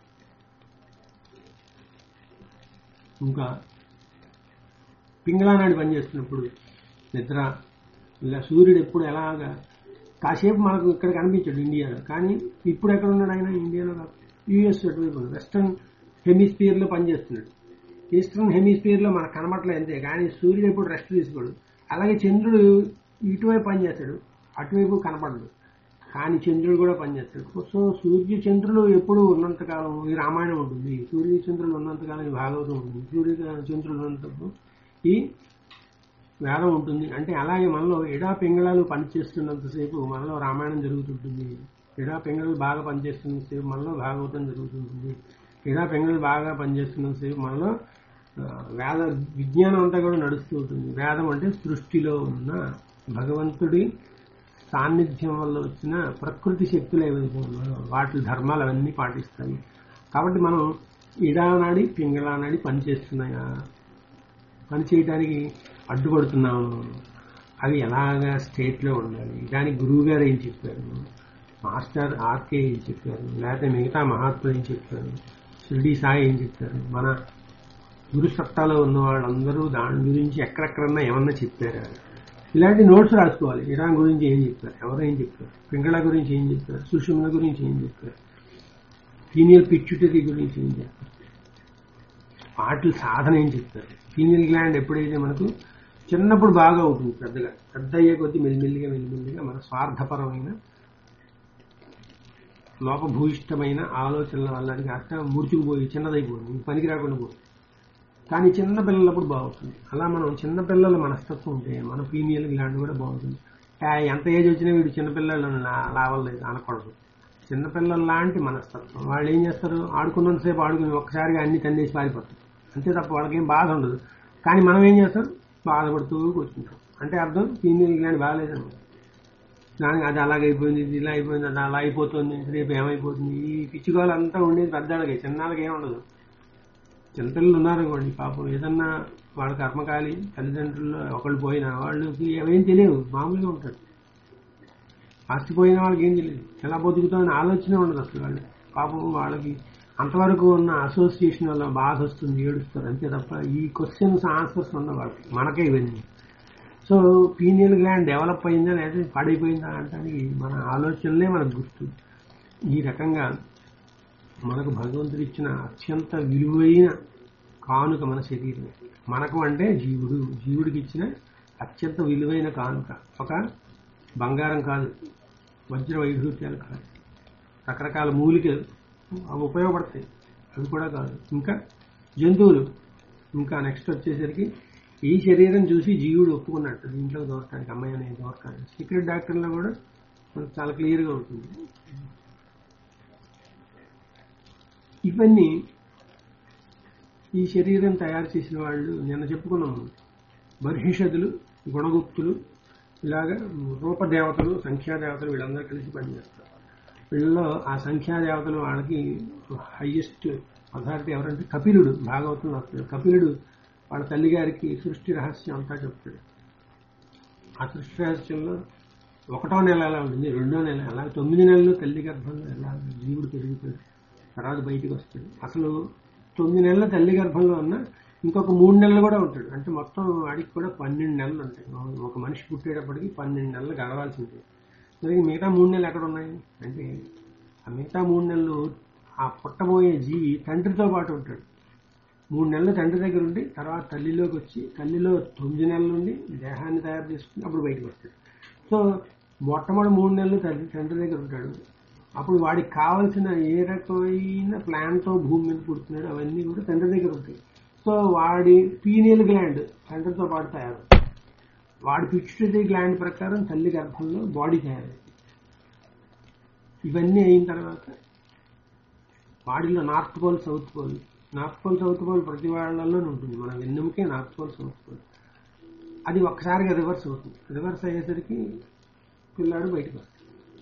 Speaker 1: ఇంకా పింగళానాడు పనిచేస్తున్నప్పుడు నిద్ర ఇలా సూర్యుడు ఎప్పుడు ఎలాగా కాసేపు మనకు ఇక్కడ కనిపించాడు ఇండియాలో. కానీ ఇప్పుడు ఎక్కడ ఉన్నాడు ఆయన? ఇండియాలో కాదు, యూఎస్ అటువైపు వెస్టర్న్ హెమిస్ఫియర్ లో పనిచేస్తున్నాడు. ఈస్టర్న్ హెమిస్ఫియర్ లో మనకు కనబడలేదు అంతే. కానీ సూర్యుడు ఎప్పుడు రెస్ట్ తీసుకోడు. అలాగే చంద్రుడు ఇటువైపు పనిచేస్తాడు, అటువైపు కనపడదు. కానీ చంద్రుడు కూడా పనిచేస్తాడు. సో సూర్య చంద్రులు ఎప్పుడు ఉన్నంతకాలం ఈ రామాయణం ఉంటుంది, సూర్య చంద్రులు ఉన్నంతకాలం ఈ భాగవతం ఉంటుంది, సూర్య చంద్రులు ఉన్నంతకాలం ఈ వేదం ఉంటుంది. అంటే అలాగే మనలో ఎడా పింగళాలు పనిచేస్తున్నంతసేపు మనలో రామాయణం జరుగుతుంటుంది. ఎడా పింగళాలు బాగా పనిచేస్తున్నంతసేపు మనలో భాగవతం జరుగుతుంటుంది. ఎడా పింగళాలు బాగా పనిచేస్తున్నంతసేపు మనలో వేద విజ్ఞానం అంతా కూడా నడుస్తూ ఉంటుంది. వేదం అంటే సృష్టిలో ఉన్న భగవంతుడి సాన్నిధ్యం వల్ల వచ్చిన ప్రకృతి శక్తులు ఏవైతే ఉన్నాయో వాటి ధర్మాలు అవన్నీ పాటిస్తాయి. కాబట్టి మనం ఇడానాడి పింగళానాడి పనిచేస్తున్నాయా, పని చేయడానికి అడ్డుపడుతున్నాము. అవి ఎలాగా స్టేట్లో ఉండాలి, దానికి గురువు గారు ఏం చెప్పారు, మాస్టర్ ఆర్కే ఏం చెప్పారు, లేకపోతే మిగతా మహాత్ములు ఏం చెప్పారు, షిరిడి సాయి ఏం చెప్పారు, మన గురు సత్తాలో ఉన్న వాళ్ళందరూ దాని గురించి ఎక్కడెక్కడన్నా ఏమన్నా చెప్పారా, ఇలాంటి నోట్స్ రాసుకోవాలి. ఇరాన్ గురించి ఏం చెప్పారు, ఎవరు ఏం చెప్పారు, పింగళ గురించి ఏం చెప్పారు, సుషుమ్న గురించి ఏం చెప్పారు, పీనియల్ పిచ్యుటరీ గురించి ఏం చెప్పారు, వాటి సాధన ఏం చెప్పారు. పీనియల్ గ్లాండ్ ఎప్పుడైతే మనకు చిన్నప్పుడు బాగా అవుతుంది, పెద్దగా పెద్ద అయ్యే కొద్దీ మెల్లిమెల్లిగా మెల్లిమెల్లిగా మన స్వార్థపరమైన లోపభూయిష్టమైన ఆలోచనల వల్ల అది కాస్త ముడుచుకుపోయి చిన్నదైపోతుంది, పనికి రాకుండా పోతుంది. కానీ చిన్న పిల్లలప్పుడు బాగుంటుంది. అలా మనం చిన్నపిల్లల మనస్తత్వం ఉంటే మన పీనియల్ గ్లాండ్ కూడా బాగుంటుంది. ఎంత ఏజ్ వచ్చినా వీడు చిన్నపిల్లలు లావలేదు అనకూడదు. చిన్నపిల్లల లాంటి మనస్తత్వం. వాళ్ళు ఏం చేస్తారు, ఆడుకున్నంతసేపు ఆడుకుని ఒక్కసారిగా అన్ని తన్నేసి పారిపోతారు అంతే తప్ప వాళ్ళకేం బాధ ఉండదు. కానీ మనం ఏం చేస్తాం, బాధపడుతూ కూర్చుంటాం. అంటే అర్థం పీనియల్ గ్లాండ్ బాగాలేదన్నమాట. దానికి అది అలాగైపోయింది, ఇది ఇలా అయిపోయింది, అది అలా అయిపోతుంది, రేపు ఏమైపోతుంది, ఈ పిచ్చిగోళ్ళంతా ఉండేది పెద్దవాళ్ళకి, చిన్నాళ్ళకి ఏం ఉండదు. చిన్నపిల్లలు ఉన్నారనుకోండి, పాపం ఏదన్నా వాళ్ళ కర్మకాలి తల్లిదండ్రులు ఒకళ్ళు పోయినా వాళ్ళకి ఏమేం తెలియదు, మామూలుగా ఉంటారు. ఆస్తిపోయిన వాళ్ళకి ఏం తెలియదు, ఎలా బతుకుతామని ఆలోచన ఉండదు అసలు. వాళ్ళు పాపం వాళ్ళకి అంతవరకు ఉన్న అసోసియేషన్ వల్ల బాధ వస్తుంది, ఏడుస్తారు అంతే తప్ప ఈ క్వశ్చన్స్ ఆన్సర్స్ ఉండవు వాళ్ళకి. మనకే ఇవన్నీ. సో పీనియల్ గ్లాండ్ డెవలప్ అయిందా లేదా పాడైపోయిందా అంటే మన ఆలోచనలే మనకు గుర్తు. ఈ రకంగా మనకు భగవంతుడు ఇచ్చిన అత్యంత విలువైన కానుక మన శరీరం. మనకు అంటే జీవుడు, జీవుడికి ఇచ్చిన అత్యంత విలువైన కానుక ఒక బంగారం కాదు, వజ్ర వైఢూర్యాలు కాదు, రకరకాల మూలికలు అవి ఉపయోగపడతాయి అవి కూడా కాదు, ఇంకా జంతువులు, ఇంకా నెక్స్ట్ వచ్చేసరికి ఈ శరీరం చూసి జీవుడు ఒప్పుకున్నట్టు దీంట్లో దొరకడానికి, అమ్మాయి అనేది దొరకాలి. సీక్రెట్ డాక్టర్లో కూడా మనకు చాలా క్లియర్గా ఉంటుంది. ఇవన్నీ ఈ శరీరం తయారు చేసిన వాళ్ళు నిన్న చెప్పుకున్నాము, బర్హిషదులు, గుణగుప్తులు, ఇలాగా రూపదేవతలు, సంఖ్యాదేవతలు వీళ్ళందరూ కలిసి పనిచేస్తారు. వీళ్ళలో ఆ సంఖ్యాదేవతలు వాళ్ళకి హైయెస్ట్ అథారిటీ ఎవరంటే కపిలుడు. భాగవతంలో వస్తాడు. కపిలుడు వాళ్ళ తల్లిగారికి సృష్టి రహస్యం అంతా చెప్తాడు. ఆ సృష్టి రహస్యంలో ఒకటో నెల ఎలా ఉంటుంది, రెండో నెల ఎలా, తొమ్మిది నెలలు తల్లి గర్భంలో ఎలా జీవుడు పెరుగుతాడు, తర్వాత బయటికి వస్తాడు. అసలు తొమ్మిది నెలల తల్లి గర్భంలో ఉన్న ఇంకొక మూడు నెలలు కూడా ఉంటాడు. అంటే మొత్తం వాడికి కూడా పన్నెండు నెలలు ఉంటాయి. ఒక మనిషి పుట్టేటప్పటికి పన్నెండు నెలలు గడవాల్సి ఉంటుంది. మరి మిగతా మూడు నెలలు ఎక్కడ ఉన్నాయి అంటే ఆ మిగతా మూడు నెలలు ఆ పుట్టబోయే జీవి తండ్రితో పాటు ఉంటాడు. మూడు నెలలు తండ్రి దగ్గర ఉండి తర్వాత తల్లిలోకి వచ్చి తల్లిలో తొమ్మిది నెలల నుండి దేహాన్ని తయారు చేసుకుని అప్పుడు బయటకు వస్తాడు. సో మొట్టమొదటి మూడు నెలలు తల్లి తండ్రి దగ్గర ఉంటాడు. అప్పుడు వాడికి కావాల్సిన ఏ రకమైన ప్లాన్తో భూమి మీద పుడుతున్నాడు అవన్నీ కూడా తండ్రి దగ్గర ఉంటాయి. సో వాడి పీనియల్ గ్లాండ్ తండ్రితో పాటు తయారు, వాడి పిట్యూటరీ గ్లాండ్ ప్రకారం తల్లి గర్భంలో బాడీ తయారైంది. ఇవన్నీ అయిన తర్వాత బాడీలో north pole, south pole, north pole south pole ప్రతి వాళ్ళలోనే ఉంటుంది. మన వెన్నెముకే నార్త్ పోల్ సౌత్ పోల్. అది ఒక్కసారిగా రివర్స్ అవుతుంది. రివర్స్ అయ్యేసరికి పిల్లాడు బయటకు వస్తాడు.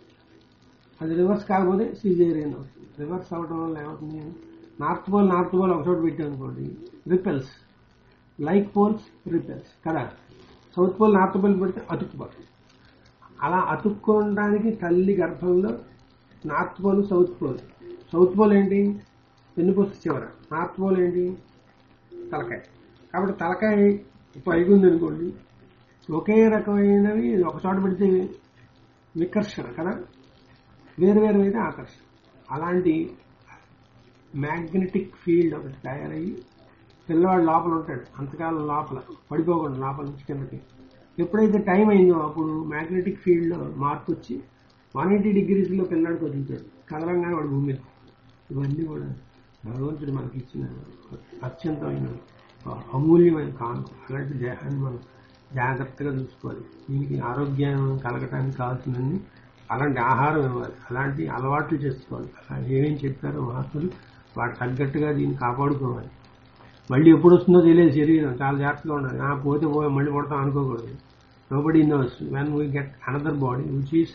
Speaker 1: అది రివర్స్ కాకపోతే సిజేరియన్ అవుతుంది. రివర్స్ అవడం వల్ల ఏమవుతుంది, నార్త్ పోల్ నార్త్ పోల్ ఒక చోట పెట్టామనుకోండి రిపెల్స్, లైక్ పోల్స్ రిపెల్స్ కదా. సౌత్ పోల్ నార్త్ పోల్ పెడితే అతుక్కుపోతుంది. అలా అతుక్కోవడానికి తల్లి గర్భంలో north pole south pole. South pole ఏంటి, వెన్నుపూస చివర. నార్త్ పోల్ ఏంటి, తలకాయ. కాబట్టి తలకాయ పైకి ఉందనుకోండి, ఒకే రకమైనవి ఒక చోట పెడితే వికర్షణ కదా, వేరు వేరు అయితే ఆకర్షణ. అలాంటి మ్యాగ్నెటిక్ ఫీల్డ్ ఒకటి తయారయ్యి పిల్లవాడు లోపల ఉంటాడు. అంతకాలం లోపల పడిపోకుండా లోపల నుంచి కిందకి. ఎప్పుడైతే టైం అయిందో అప్పుడు మ్యాగ్నెటిక్ ఫీల్డ్లో మార్పు వచ్చి వన్ ఎయిటీ డిగ్రీస్లో పిల్లాడికి వదులుతాడు. కదలంగానే వాడు భూమి మీద. ఇవన్నీ కూడా భగవంతుడు మనకి ఇచ్చిన అత్యంతమైన అమూల్యమైన కానుక. అలాంటి దేహాన్ని మనం జాగ్రత్తగా చూసుకోవాలి. దీనికి ఆరోగ్యం కలగటానికి కావాల్సినన్ని అలాంటి ఆహారం ఇవ్వాలి, అలాంటి అలవాట్లు చేసుకోవాలి. అలా ఏమేమి చెప్పారో మహాత్ములు వాటి తగ్గట్టుగా దీన్ని కాపాడుకోవాలి. మళ్ళీ ఎప్పుడు వస్తుందో తెలియదు శరీరం, చాలా జాగ్రత్తగా ఉండాలి. ఆ పోతే పోయి మళ్ళీ పడతాం అనుకోకూడదు. Nobody knows when we get another body which is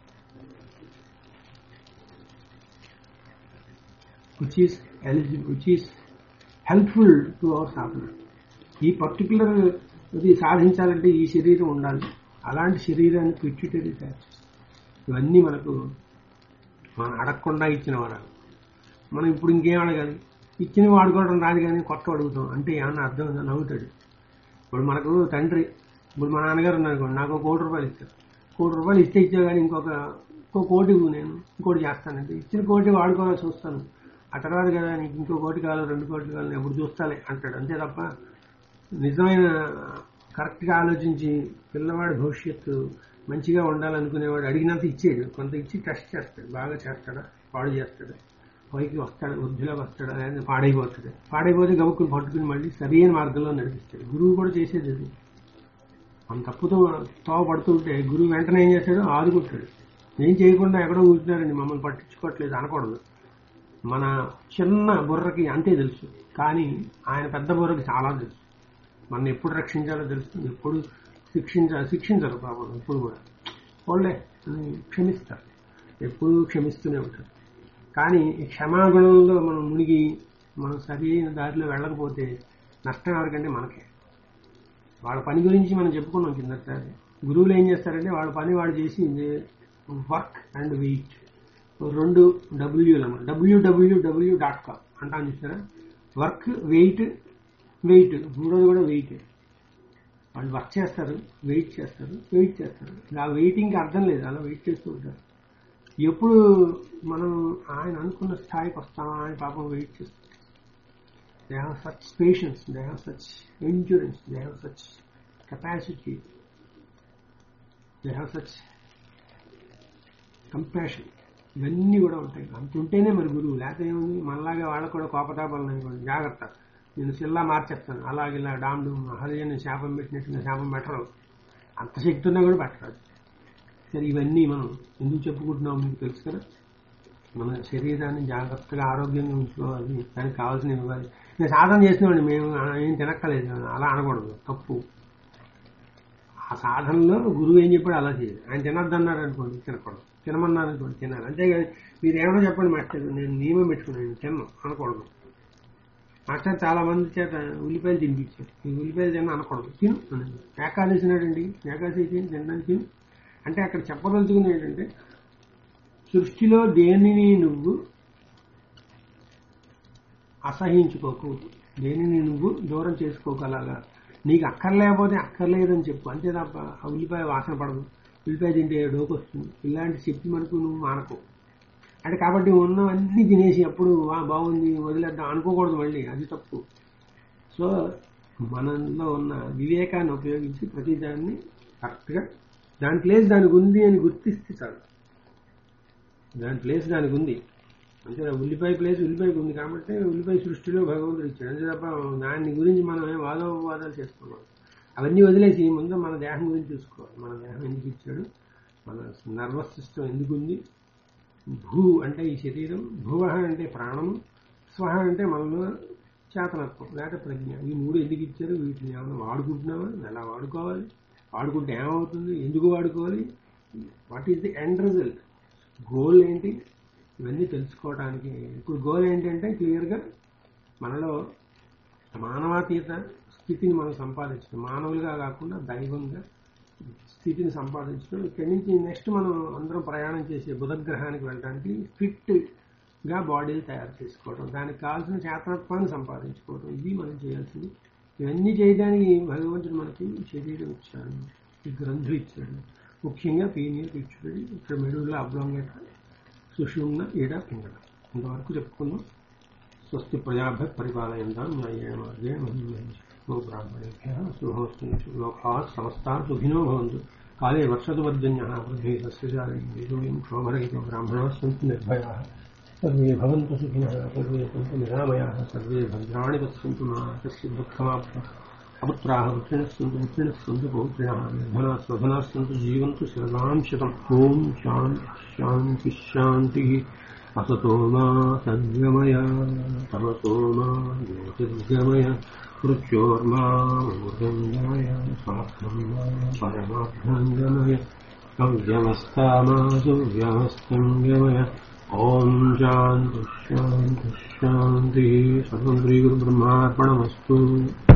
Speaker 1: which is eligible, which is helpful to our sadhana. ఈ పర్టికులర్ ఇది సాధించాలంటే ఈ శరీరం ఉండాలి. అలాంటి శరీరాన్ని పిట్యూటరీ తయారు చేస్తుంది. ఇవన్నీ మనకు మనం అడగకుండా ఇచ్చిన వరాలు. మనం ఇప్పుడు ఇంకేం అడగాలి, ఇచ్చిన వాడుకోవడం రాదు కానీ కొత్త అడుగుతాం అంటే ఏమన్నా అర్థం ఉందా, నవ్వుతాడు. ఇప్పుడు మనకు తండ్రి, ఇప్పుడు మా నాన్నగారు ఉన్నారనుకోండి, నాకు ఒక కోటి రూపాయలు ఇస్తారు. కోటి రూపాయలు ఇస్తే ఇచ్చా కానీ ఇంకొక ఇంకో కోటి నేను ఇంకోటి చేస్తానంటే ఇచ్చిన కోటి వాడుకోవాలని చూస్తాను. ఆ తర్వాత కదా నీకు ఇంకో కోటి కావాలి, రెండు కోట్లు కావాలి, ఎప్పుడు చూస్తాలే అంటాడు. అంతే తప్ప నిజమైన కరెక్ట్గా ఆలోచించి పిల్లవాడి భవిష్యత్తు మంచిగా ఉండాలనుకునేవాడు అడిగినంత ఇచ్చేడు. కొంత ఇచ్చి టెస్ట్ చేస్తాడు, బాగా చేస్తాడా, పాడు చేస్తాడా, పైకి వస్తాడు, వృద్ధిలోకి వస్తాడా, లేదా పాడైపోతాడు. పాడైపోతే గబుక్కుని పట్టుకుని మళ్ళీ సరైన మార్గంలో నడిపిస్తాడు. గురువు కూడా చేసేది అది. మన తప్పుతో తోవ పడుతుంటే గురువు వెంటనే ఏం చేస్తాడో ఆదుకుంటాడు. ఏం చేయకుండా ఎక్కడో కూర్చున్నారండి మమ్మల్ని పట్టించుకోవట్లేదు అనకూడదు. మన చిన్న బుర్రకి అంతే తెలుసు, కానీ ఆయన పెద్ద బుర్రకి చాలా తెలుసు. మన ఎప్పుడు రక్షించాలో తెలుస్తుంది, ఎప్పుడు శిక్షించాలి శిక్షించరు పాపం. ఎప్పుడు కూడా వాళ్ళే క్షమిస్తారు, ఎప్పుడు క్షమిస్తూనే ఉంటారు. కానీ ఈ క్షమాగుణంలో మనం మునిగి మనం సరైన దారిలో వెళ్ళకపోతే నష్టం ఎవరికంటే మనకే. వాళ్ళ పని గురించి మనం చెప్పుకున్నాం కిందసారి. గురువులు ఏం చేస్తారంటే వాళ్ళ పని వాడు చేసి వర్క్ అండ్ వెయిట్ రెండు డబ్ల్యూలు అన్నమాట. డబ్ల్యూడబ్ల్యూడబ్ల్యూ డాట్ కామ్ అంటాను చూస్తారా. వర్క్, వెయిట్, వెయిట్ మూడోది కూడా వెయిట్. వాళ్ళు వర్క్ చేస్తారు, వెయిట్ చేస్తారు, వెయిట్ చేస్తారు. ఆ వెయిటింగ్కి అర్థం లేదు, అలా వెయిట్ చేస్తూ ఉంటారు. ఎప్పుడు మనం ఆయన అనుకున్న స్థాయికి వస్తామా అని పాపం వెయిట్ చేస్తారు. They have such patience, they have such endurance, they have such capacity, they have such compassion. ఇవన్నీ కూడా ఉంటాయి. అంత ఉంటేనే మరి గురువు. లేకపోతే ఏముంది, మనలాగా వాళ్ళకు కూడా కోపతాపాలను అనుకోండి, జాగ్రత్త నేను సిల్లా మార్చేస్తాను, అలాగే ఇలా డామ్ డూమ్ హరిజన్ శాపం పెట్టినట్టుగా శాపం పెట్టరు. అంత శక్తి ఉన్నా కూడా పెట్టరాదు. సరే, ఇవన్నీ మనం ఎందుకు చెప్పుకుంటున్నాం మీకు తెలుసు కదా. మన శరీరాన్ని జాగ్రత్తగా ఆరోగ్యంగా ఉంచుకోవాలి, దానికి కావాల్సినవి ఇవ్వాలి. నేను సాధన చేసినవాడిని, మేము ఏం తినక్కలేదు, అలా అనకూడదు, తప్పు. ఆ సాధనలో గురువు ఏం చెప్పాడు అలా చేయాలి. ఆయన తినొద్దన్నాడు అనుకోండి తినకూడదు, తినమన్నారు అనుకోండి తినాలి. అంతేగాని మీరు ఏమైనా చెప్పండి మాస్టర్ నేను నియమం పెట్టుకున్నాను తిన్నాను అనకూడదు. మాస్టర్ చాలా మంది చేత ఉల్లిపాయలు తినిపించారు, ఈ ఉల్లిపాయలు తిన్న అనకూడదు, తిను అనండి. ఏకాదశి నాడండి ఏకాదశి తినడానికి తిను అంటే అక్కడ చెప్పదలుచుకుని ఏంటంటే సృష్టిలో దేనిని నువ్వు అసహించుకోకు, దేనిని నువ్వు దూరం చేసుకోగలగా. నీకు అక్కర్లేకపోతే అక్కర్లేదని చెప్పు, అంతే తప్ప ఆ ఉల్లిపాయ వాసన పడదు, ఉల్లిపాయ తింటే డోకు వస్తుంది, ఇలాంటి చెప్పి మనకు నువ్వు మానకు. అంటే కాబట్టి ఉన్నవన్నీ తినేసి అప్పుడు బాగుంది వదిలేద్దాం అనుకోకూడదు, మళ్ళీ అది తప్పు. సో మనలో ఉన్న వివేకాన్ని ఉపయోగించి ప్రతి దాన్ని కరెక్ట్గా దాని ప్లేస్ దానికి ఉంది అని గుర్తిస్తే చాలు. దాని ప్లేస్ దానికి ఉంది అంటే ఉల్లిపాయ ప్లేస్ ఉల్లిపాయకి ఉంది కాబట్టి ఉల్లిపాయ సృష్టిలో భగవంతుడు ఇచ్చాడు. అంతే తప్ప దాని గురించి మనం ఏం వాదోపవాదాలు చేసుకున్నాం. అవన్నీ వదిలేసి ముందు మన దేహం గురించి చూసుకోవాలి. మన దేహం ఎందుకు ఇచ్చాడు, మన నర్వస్ సిస్టమ్ ఎందుకు ఉంది. భూ అంటే ఈ శరీరం, భువ అంటే ప్రాణము, స్వహ అంటే మనలో చేతనత్వం లేక ప్రజ్ఞ. ఈ మూడు ఎందుకు ఇచ్చారు, వీటిని ఏమైనా వాడుకుంటున్నామా, ఎలా వాడుకోవాలి, వాడుకుంటే ఏమవుతుంది, ఎందుకు వాడుకోవాలి, what is the end result, goal ఏంటి, ఇవన్నీ తెలుసుకోవడానికి. ఇప్పుడు గోల్ ఏంటంటే క్లియర్గా మనలో మానవాతీత స్థితిని మనం సంపాదించడం, మానవులుగా కాకుండా దైవంగా స్థితిని సంపాదించడం. ఇక్కడి నుంచి నెక్స్ట్ మనం అందరం ప్రయాణం చేసే బుధగ్రహానికి వెళ్ళడానికి ఫిట్గా బాడీని తయారు చేసుకోవడం, దానికి కావాల్సిన చేతనత్వాన్ని సంపాదించుకోవడం, ఇది మనం చేయాల్సింది. ఇవన్నీ చేయడానికి భగవంతుడు మనకి శరీరం ఇచ్చాడు, ఈ గ్రంథులు ఇచ్చాడు, ముఖ్యంగా పీనియర్ ఇచ్చాడు, ఇక్కడ మెడూల్లో అబ్లాంగేట, సుషుమ్న, ఈడ, పింగళ. ఇంతవరకు చెప్పుకున్నాం. స్వస్తి ప్రజాభ్య పరిపాలయంతాం న్యాయేణ మార్గేణ మహిళ బ్రాహ్మణేభ్యః శుభమస్తు. లోకాః సమస్తాః సుఖినో భవంతు. కాలే వర్షతు పర్జన్యః పృథ్వీ సస్యశాలినీ క్షోభరహితో బ్రాహ్మణాः సन्तు నిర్భయాः. సర్వే భవంతు సుఖినः సర్వే సంతు నిరామయాः సర్వే భద్రాణి పశ్యంతు మా కశ్చిద్ దుఃఖమాప్నుయాత్. అపుత్రాः పుత్రిణः సन्तు పుత్రిణः సन्तు పౌత్రిణः నిర్ధనాः స్వధనాः సन्तు జీవంతు శరదాం శతం. ఓం శాంతి శాంతి శాంతిః. असतो मा सद्गमय तमसो मा ज्योतिर्गमय मृत्योर्मा मृदङ्गमय स्वार्थं मा परमार्थङ्गमय अव्यवस्था मा सुव्यवस्थङ्गमय. ॐ शान्ति शान्ति शान्तिः. सर्वं श्रीगुरुब्रह्मार्पणमस्तु.